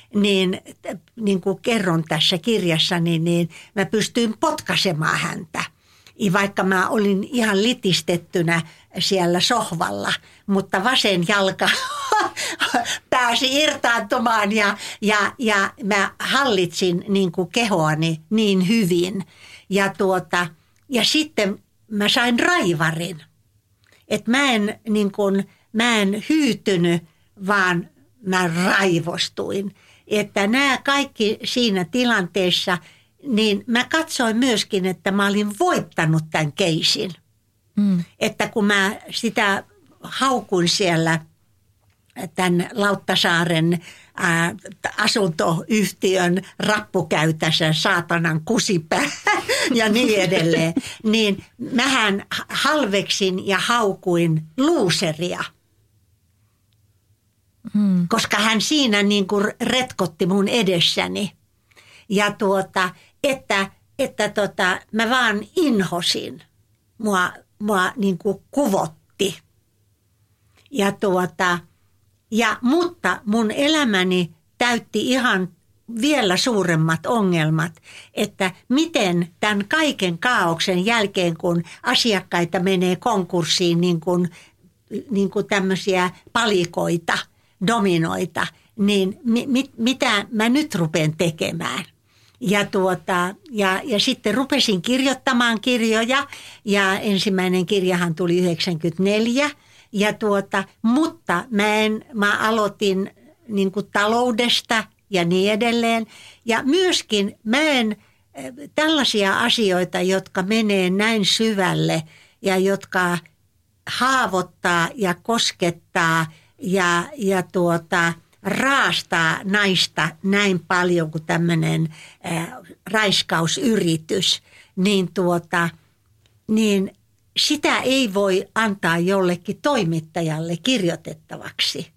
niin kuin kerron tässä kirjassa, niin mä pystyin potkaisemaan häntä. Vaikka mä olin ihan litistettynä siellä sohvalla, mutta vasen jalka pääsi irtaantumaan ja mä hallitsin niin kuin kehoani niin hyvin. Ja sitten mä sain raivarin, että mä en hyytynyt, vaan mä raivostuin. Että nämä kaikki siinä tilanteessa, niin mä katsoin myöskin, että mä olin voittanut tämän keisin. Että kun mä sitä haukuin siellä tämän Lauttasaaren asuntoyhtiön rappukäytässä saatanan kusipää ja niin edelleen, niin mähän halveksin ja haukuin luuseria. Koska hän siinä niin kuin retkotti mun edessäni. Ja mä vaan inhosin. Mua niin kuin kuvotti. Mutta mun elämäni täytti ihan vielä suuremmat ongelmat, että miten tämän kaiken kaaoksen jälkeen, kun asiakkaita menee konkurssiin niin kuin tämmöisiä palikoita, dominoita, niin mitä mä nyt rupean tekemään. Ja sitten rupesin kirjoittamaan kirjoja ja ensimmäinen kirjahan tuli 1994. Mutta mä aloitin niin kuin taloudesta ja niin edelleen. Ja myöskin mä en tällaisia asioita, jotka menee näin syvälle ja jotka haavoittaa ja koskettaa ja raastaa naista näin paljon kuin tämmöinen raiskausyritys, niin sitä ei voi antaa jollekin toimittajalle kirjoitettavaksi,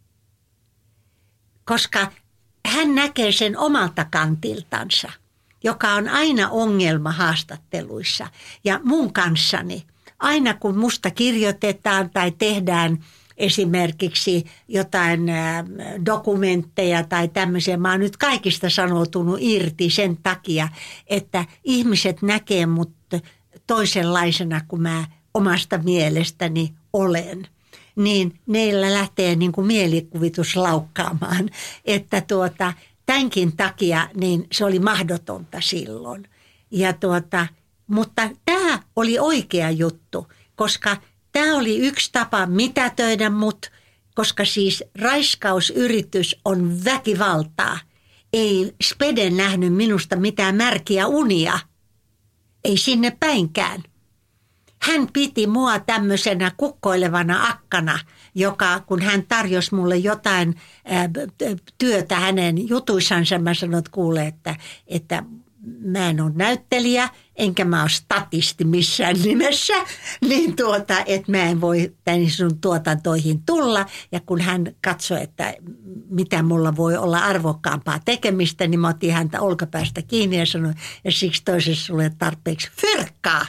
koska hän näkee sen omalta kantiltansa, joka on aina ongelma haastatteluissa. Ja mun kanssani, aina kun musta kirjoitetaan tai tehdään esimerkiksi jotain dokumentteja tai tämmöisiä, mä oon nyt kaikista sanoutunut irti sen takia, että ihmiset näkee mut toisenlaisena kuin mä omasta mielestäni olen, niin neillä lähtee niin kuin mielikuvitus laukkaamaan, että tämänkin takia niin se oli mahdotonta silloin. Mutta tämä oli oikea juttu, koska tämä oli yksi tapa mitätöidä mut, koska siis raiskausyritys on väkivaltaa. Ei Spede nähnyt minusta mitään märkiä unia, ei sinne päinkään. Hän piti mua tämmöisenä kukkoilevana akkana, joka kun hän tarjosi mulle jotain työtä hänen jutuissansa, mä sanoin, että kuule, että mä en ole näyttelijä, enkä mä ole statisti missään nimessä, niin että mä en voi tänne sun tuotantoihin tulla. Ja kun hän katsoi, että mitä mulla voi olla arvokkaampaa tekemistä, niin mä otin häntä olkapäästä kiinni ja sanoin, ja siksi toisessa sulle tarpeeksi fyrkkaa.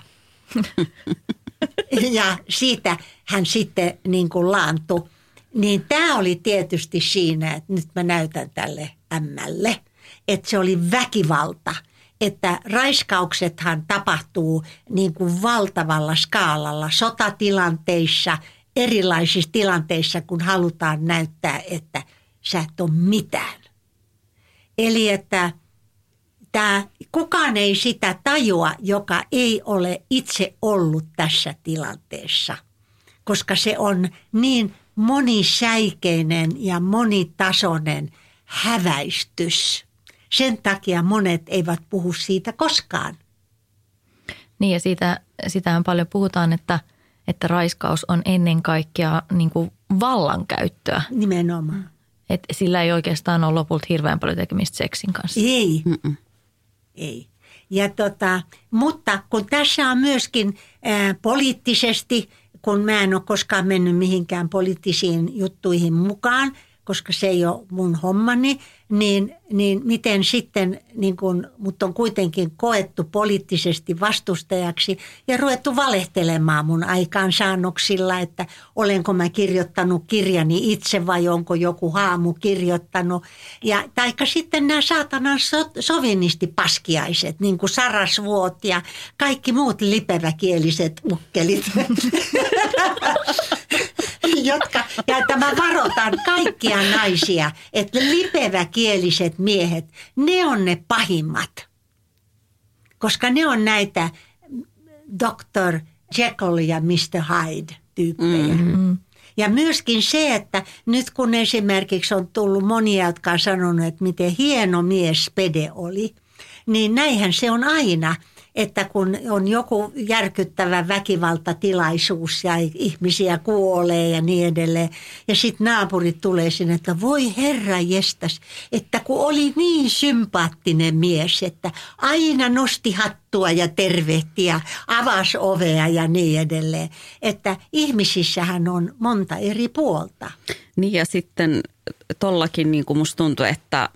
Ja siitä hän sitten niin kuin laantui. Niin tämä oli tietysti siinä, että nyt mä näytän tälle ämmälle, että se oli väkivalta. Että raiskauksethan tapahtuu niin kuin valtavalla skaalalla sotatilanteissa, erilaisissa tilanteissa, kun halutaan näyttää, että sä et ole mitään. Eli että kukaan ei sitä tajua, joka ei ole itse ollut tässä tilanteessa, koska se on niin monisäikeinen ja monitasoinen häväistys. Sen takia monet eivät puhu siitä koskaan. Niin ja sitähän paljon puhutaan, että raiskaus on ennen kaikkea niin kuin vallankäyttöä. Nimenomaan. Että sillä ei oikeastaan ole lopulta hirveän paljon tekemistä seksin kanssa. Ei. Ei. Ja mutta kun tässä on myöskin poliittisesti, kun mä en ole koskaan mennyt mihinkään poliittisiin juttuihin mukaan, koska se ei ole mun hommani, niin miten sitten, niin kun mut on kuitenkin koettu poliittisesti vastustajaksi ja ruvettu valehtelemaan mun aikaansaannoksilla, että olenko mä kirjoittanut kirjani itse vai onko joku haamu kirjoittanut. Ja taikka sitten nämä saatanan sovinistipaskiaiset, niin kuin Sarasvuot ja kaikki muut lipeväkieliset ukkelit. Ja että mä varoitan kaikkia naisia, että lipeväkieliset miehet, ne on ne pahimmat. Koska ne on näitä Dr. Jekyll ja Mr. Hyde-tyyppejä. Mm-hmm. Ja myöskin se, että nyt kun esimerkiksi on tullut monia, jotka on sanonut, että miten hieno mies Spede oli, niin näinhän se on aina, että kun on joku järkyttävä väkivaltatilaisuus ja ihmisiä kuolee ja niin edelleen. Ja sitten naapurit tulee sinne, että voi herra jestas, että kun oli niin sympaattinen mies, että aina nosti hattua ja tervehti ja avasi ovea ja niin edelleen. Että ihmisissähän on monta eri puolta. Niin ja sitten tollakin niin kuin musta tuntuu, että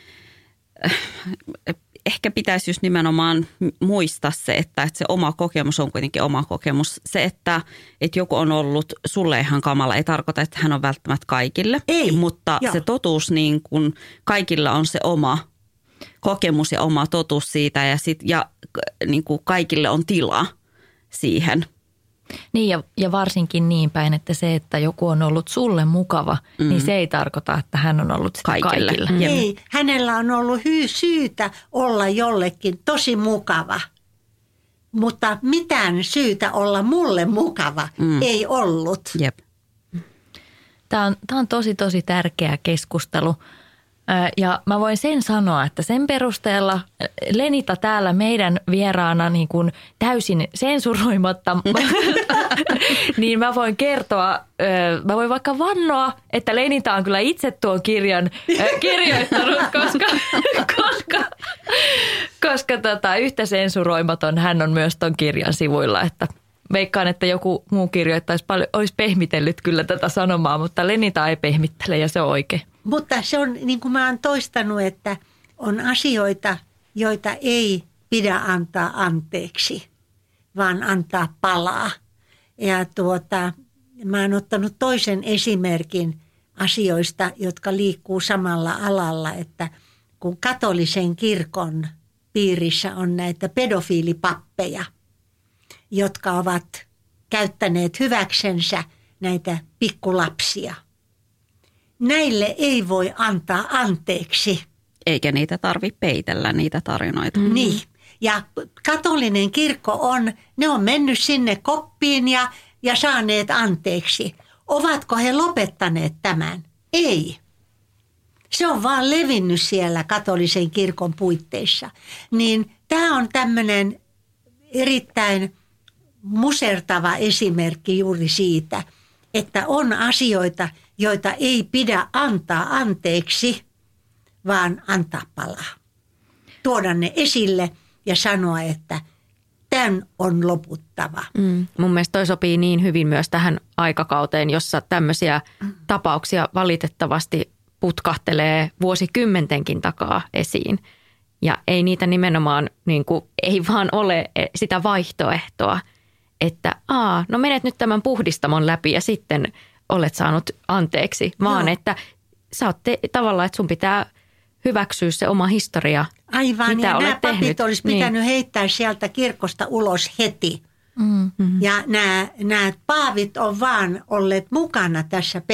ehkä pitäisi just nimenomaan muistaa se, että se oma kokemus on kuitenkin oma kokemus. Se, että joku on ollut sulle ihan kamala, ei tarkoita, että hän on välttämättä kaikille. Ei, mutta joo. se totuus, niin kuin kaikilla on se oma kokemus ja oma totuus siitä ja niin kuin kaikille on tilaa siihen. Niin ja varsinkin niin päin, että se, että joku on ollut sulle mukava, niin se ei tarkoita, että hän on ollut sitä kaikille. Ei, hänellä on ollut syytä olla jollekin tosi mukava, mutta mitään syytä olla mulle mukava ei ollut. Jep. Tämä on tosi tärkeä keskustelu. Ja mä voin sen sanoa, että sen perusteella Lenita täällä meidän vieraana niin kuin täysin sensuroimatta, niin mä voin kertoa, mä voin vaikka vannoa, että Lenita on kyllä itse tuon kirjan kirjoittanut, koska yhtä sensuroimaton hän on myös ton kirjan sivuilla, että veikkaan, että joku muu kirjoittaisi paljon, olisi pehmitellyt kyllä tätä sanomaa, mutta Lenita ei pehmittele ja se on oikein. Mutta se on, niin kuin mä oon toistanut, että on asioita, joita ei pidä antaa anteeksi, vaan antaa palaa. Ja mä oon ottanut toisen esimerkin asioista, jotka liikkuu samalla alalla, että kun katolisen kirkon piirissä on näitä pedofiilipappeja, jotka ovat käyttäneet hyväksensä näitä pikkulapsia. Näille ei voi antaa anteeksi. Eikä niitä tarvitse peitellä, niitä tarinoita. Niin. Ja katolinen kirkko ne on mennyt sinne koppiin ja saaneet anteeksi. Ovatko he lopettaneet tämän? Ei. Se on vaan levinnyt siellä katolisen kirkon puitteissa. Niin tämä on tämmöinen erittäin musertava esimerkki juuri siitä, että on asioita, joita ei pidä antaa anteeksi, vaan antaa palaa. Tuoda ne esille ja sanoa, että tämän on loputtava. Mun mielestä toi sopii niin hyvin myös tähän aikakauteen, jossa tämmöisiä tapauksia valitettavasti putkahtelee vuosikymmentenkin takaa esiin. Ja ei niitä nimenomaan, niin kuin, ei vaan ole sitä vaihtoehtoa, että no menet nyt tämän puhdistamon läpi ja sitten olet saanut anteeksi, vaan että sä oot tavallaan, että sun pitää hyväksyä se oma historia. Aivan, mitä ja olet nämä papit tehnyt. olisi pitänyt heittää sieltä kirkosta ulos heti. Ja nämä paavit on vaan olleet mukana tässä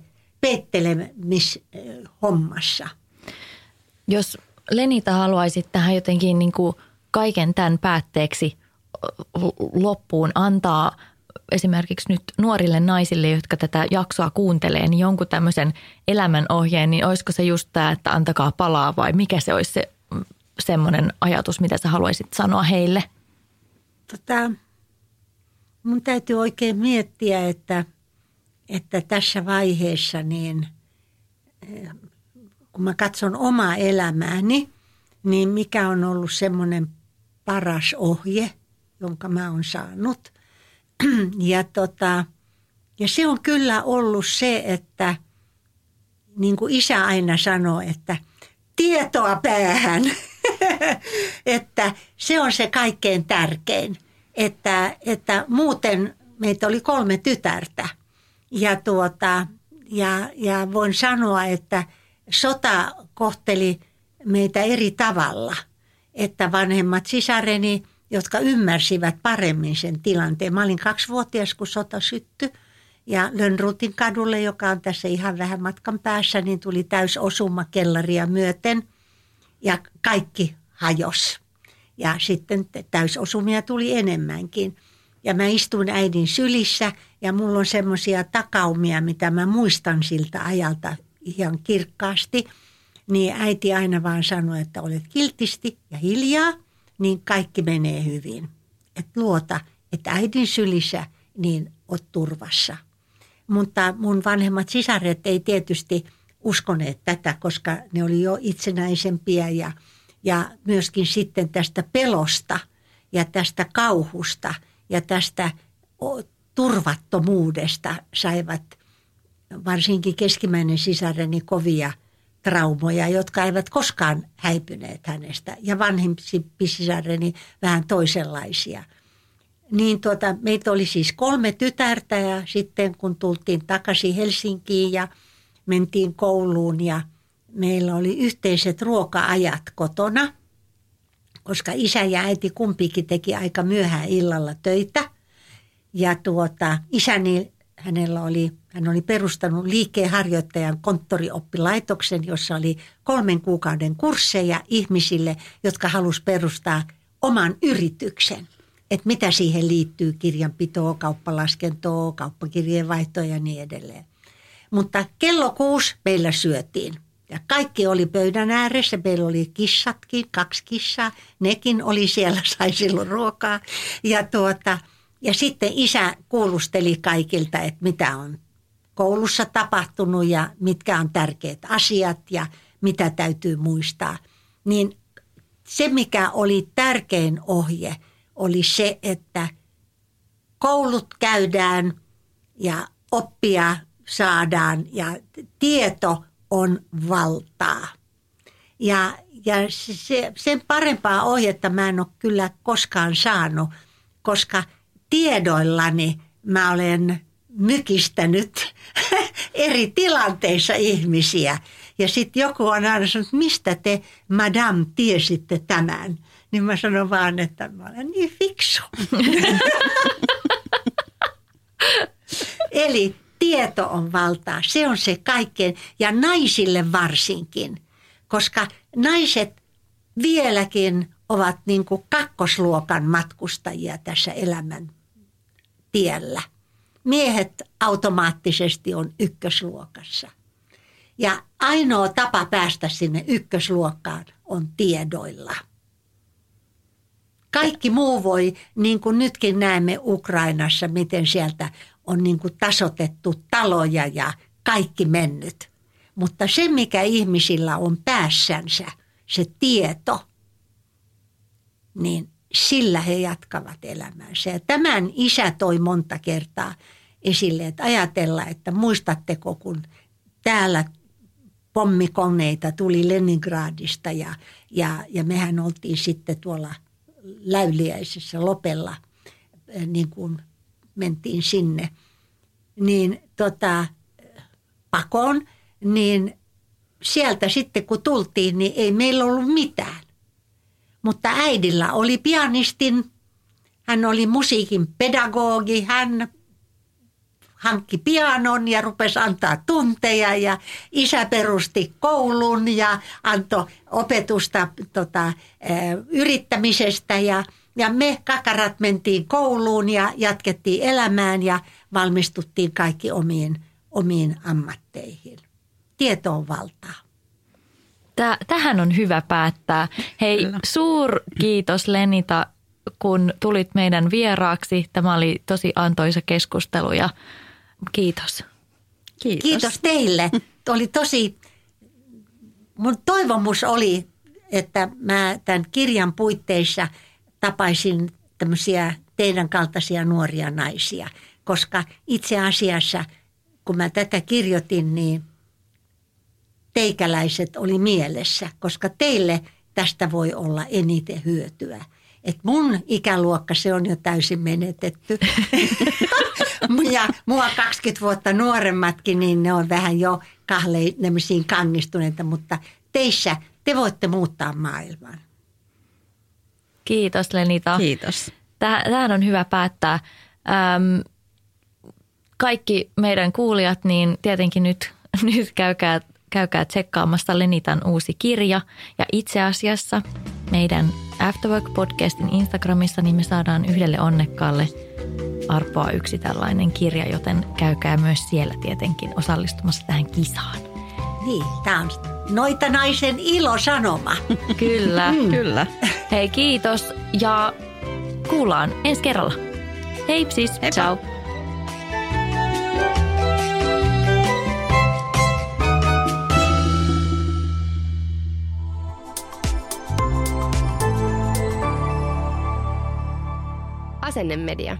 peittelemishommassa. Jos Lenita haluaisit tähän jotenkin niin kuin kaiken tämän päätteeksi loppuun antaa esimerkiksi nyt nuorille naisille, jotka tätä jaksoa kuuntelee, niin jonkun tämmöisen elämänohjeen, niin olisiko se just tämä, että antakaa palaa vai mikä se olisi se semmoinen ajatus, mitä sä haluaisit sanoa heille? Mun täytyy oikein miettiä, että tässä vaiheessa niin kun mä katson omaa elämääni, niin mikä on ollut semmoinen paras ohje, jonka mä oon saanut. Ja se on kyllä ollut se, että niin kuin isä aina sanoo, että tietoa päähän, että se on se kaikkein tärkein, että muuten meitä oli 3 tytärtä ja voin sanoa, että sota kohteli meitä eri tavalla, että vanhemmat sisareni, jotka ymmärsivät paremmin sen tilanteen. Mä olin 2-vuotias, kun sota syttyi ja Lönnrutin kadulle, joka on tässä ihan vähän matkan päässä, niin tuli täysosuma kellaria myöten ja kaikki hajosi. Ja sitten täysosumia tuli enemmänkin. Ja mä istuin äidin sylissä ja mulla on semmoisia takaumia, mitä mä muistan siltä ajalta ihan kirkkaasti. Niin äiti aina vaan sanoi, että olet kiltisti ja hiljaa, niin kaikki menee hyvin. Et luota, että äidin sylissä niin oot turvassa. Mutta mun vanhemmat sisaret ei tietysti uskoneet tätä, koska ne oli jo itsenäisempiä ja myöskin sitten tästä pelosta ja tästä kauhusta ja tästä turvattomuudesta saivat varsinkin keskimmäinen sisareni kovia traumoja, jotka eivät koskaan häipyneet hänestä. Ja vanhempi sisareni vähän toisenlaisia. Niin meitä oli siis 3 tytärtä ja sitten kun tultiin takaisin Helsinkiin ja mentiin kouluun ja meillä oli yhteiset ruoka-ajat kotona, koska isä ja äiti kumpikin teki aika myöhään illalla töitä. Ja isäni, hän oli perustanut liikkeenharjoittajan konttorioppilaitoksen, jossa oli 3 kuukauden kursseja ihmisille, jotka halusi perustaa oman yrityksen. Että mitä siihen liittyy, kirjanpitoa, kauppalaskentoa, kauppakirjeen vaihtoa ja niin edelleen. Mutta kello 6 meillä syötiin. Ja kaikki oli pöydän ääressä. Meillä oli kissatkin, 2 kissaa. Nekin oli siellä, sai silloin ruokaa. Ja sitten isä kuulusteli kaikilta, että mitä on koulussa tapahtunut ja mitkä on tärkeät asiat ja mitä täytyy muistaa. Niin se, mikä oli tärkein ohje, oli se, että koulut käydään ja oppia saadaan ja tieto on valtaa. Ja sen parempaa ohjetta mä en ole kyllä koskaan saanut, koska tiedoillani mä olen mykistänyt eri tilanteissa ihmisiä. Ja sitten joku on aina sanonut, että mistä te, madame, tiesitte tämän? Niin mä sanon vaan, että mä olen niin fiksu. Eli tieto on valtaa. Se on se kaikkein. Ja naisille varsinkin. Koska naiset vieläkin ovat niin kuin 2. matkustajia tässä elämän tiellä. Miehet automaattisesti on 1. Ja ainoa tapa päästä sinne 1. on tiedoilla. Kaikki muu voi, niin kuin nytkin näemme Ukrainassa, miten sieltä on niin kuin tasoitettu taloja ja kaikki mennyt. Mutta se, mikä ihmisillä on päässänsä, se tieto, niin sillä he jatkavat elämäänsä. Ja tämän isä toi monta kertaa esille, että ajatella, että muistatteko, kun täällä pommikoneita tuli Leningradista ja mehän oltiin sitten tuolla Läyliäisessä Lopella, niin kuin mentiin sinne, niin pakoon, niin sieltä sitten kun tultiin, niin ei meillä ollut mitään. Mutta äidillä oli pianistin, hän oli musiikin pedagogi, hän hankki pianon ja rupesi antaa tunteja ja isä perusti koulun ja antoi opetusta yrittämisestä ja me kakarat mentiin kouluun ja jatkettiin elämään ja valmistuttiin kaikki omiin ammatteihin. Tieto on valtaa. Tähän on hyvä päättää. Hei, suurkiitos Lenita, kun tulit meidän vieraaksi. Tämä oli tosi antoisa keskustelu ja kiitos. Kiitos teille. Oli tosi, mun toivomus oli, että mä tämän kirjan puitteissa tapaisin tämmöisiä teidän kaltaisia nuoria naisia. Koska itse asiassa, kun mä tätä kirjoitin, niin teikäläiset oli mielessä, koska teille tästä voi olla eniten hyötyä. Et mun ikäluokka, se on jo täysin menetetty. Ja mua 20 vuotta nuoremmatkin, niin ne on vähän jo kahleisiin kangistuneita, mutta teissä te voitte muuttaa maailman. Kiitos Lenita. Kiitos. Tähän on hyvä päättää. Kaikki meidän kuulijat, niin tietenkin nyt käykää tsekkaamassa Lenitan uusi kirja. Ja itse asiassa meidän Afterwork-podcastin Instagramissa niin me saadaan yhdelle onnekkaalle arpoa yksi tällainen kirja, joten käykää myös siellä tietenkin osallistumassa tähän kisaan. Niin, tämä on Noitanaisen ilosanoma. Kyllä. Kyllä. Hei, kiitos ja kuullaan ensi kerralla. Heipsis. Heippa. Ciao. Asennemedia.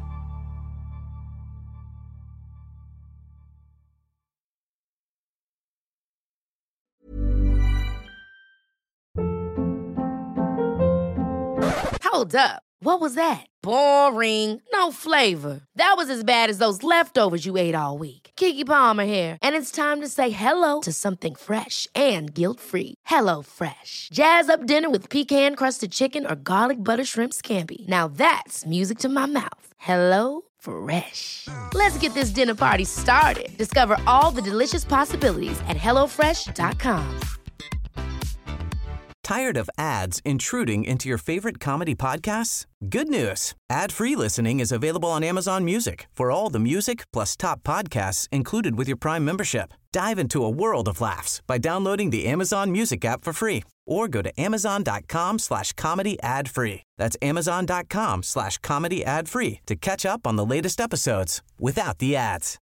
Hold up. What was that? Boring. No flavor. That was as bad as those leftovers you ate all week. Keke Palmer here, and it's time to say hello to something fresh and guilt-free. Hello Fresh. Jazz up dinner with pecan-crusted chicken or garlic butter shrimp scampi. Now that's music to my mouth. Hello Fresh. Let's get this dinner party started. Discover all the delicious possibilities at hellofresh.com. Tired of ads intruding into your favorite comedy podcasts? Good news. Ad-free listening is available on Amazon Music for all the music plus top podcasts included with your Prime membership. Dive into a world of laughs by downloading the Amazon Music app for free or go to amazon.com/comedy ad-free. That's amazon.com/comedy ad-free to catch up on the latest episodes without the ads.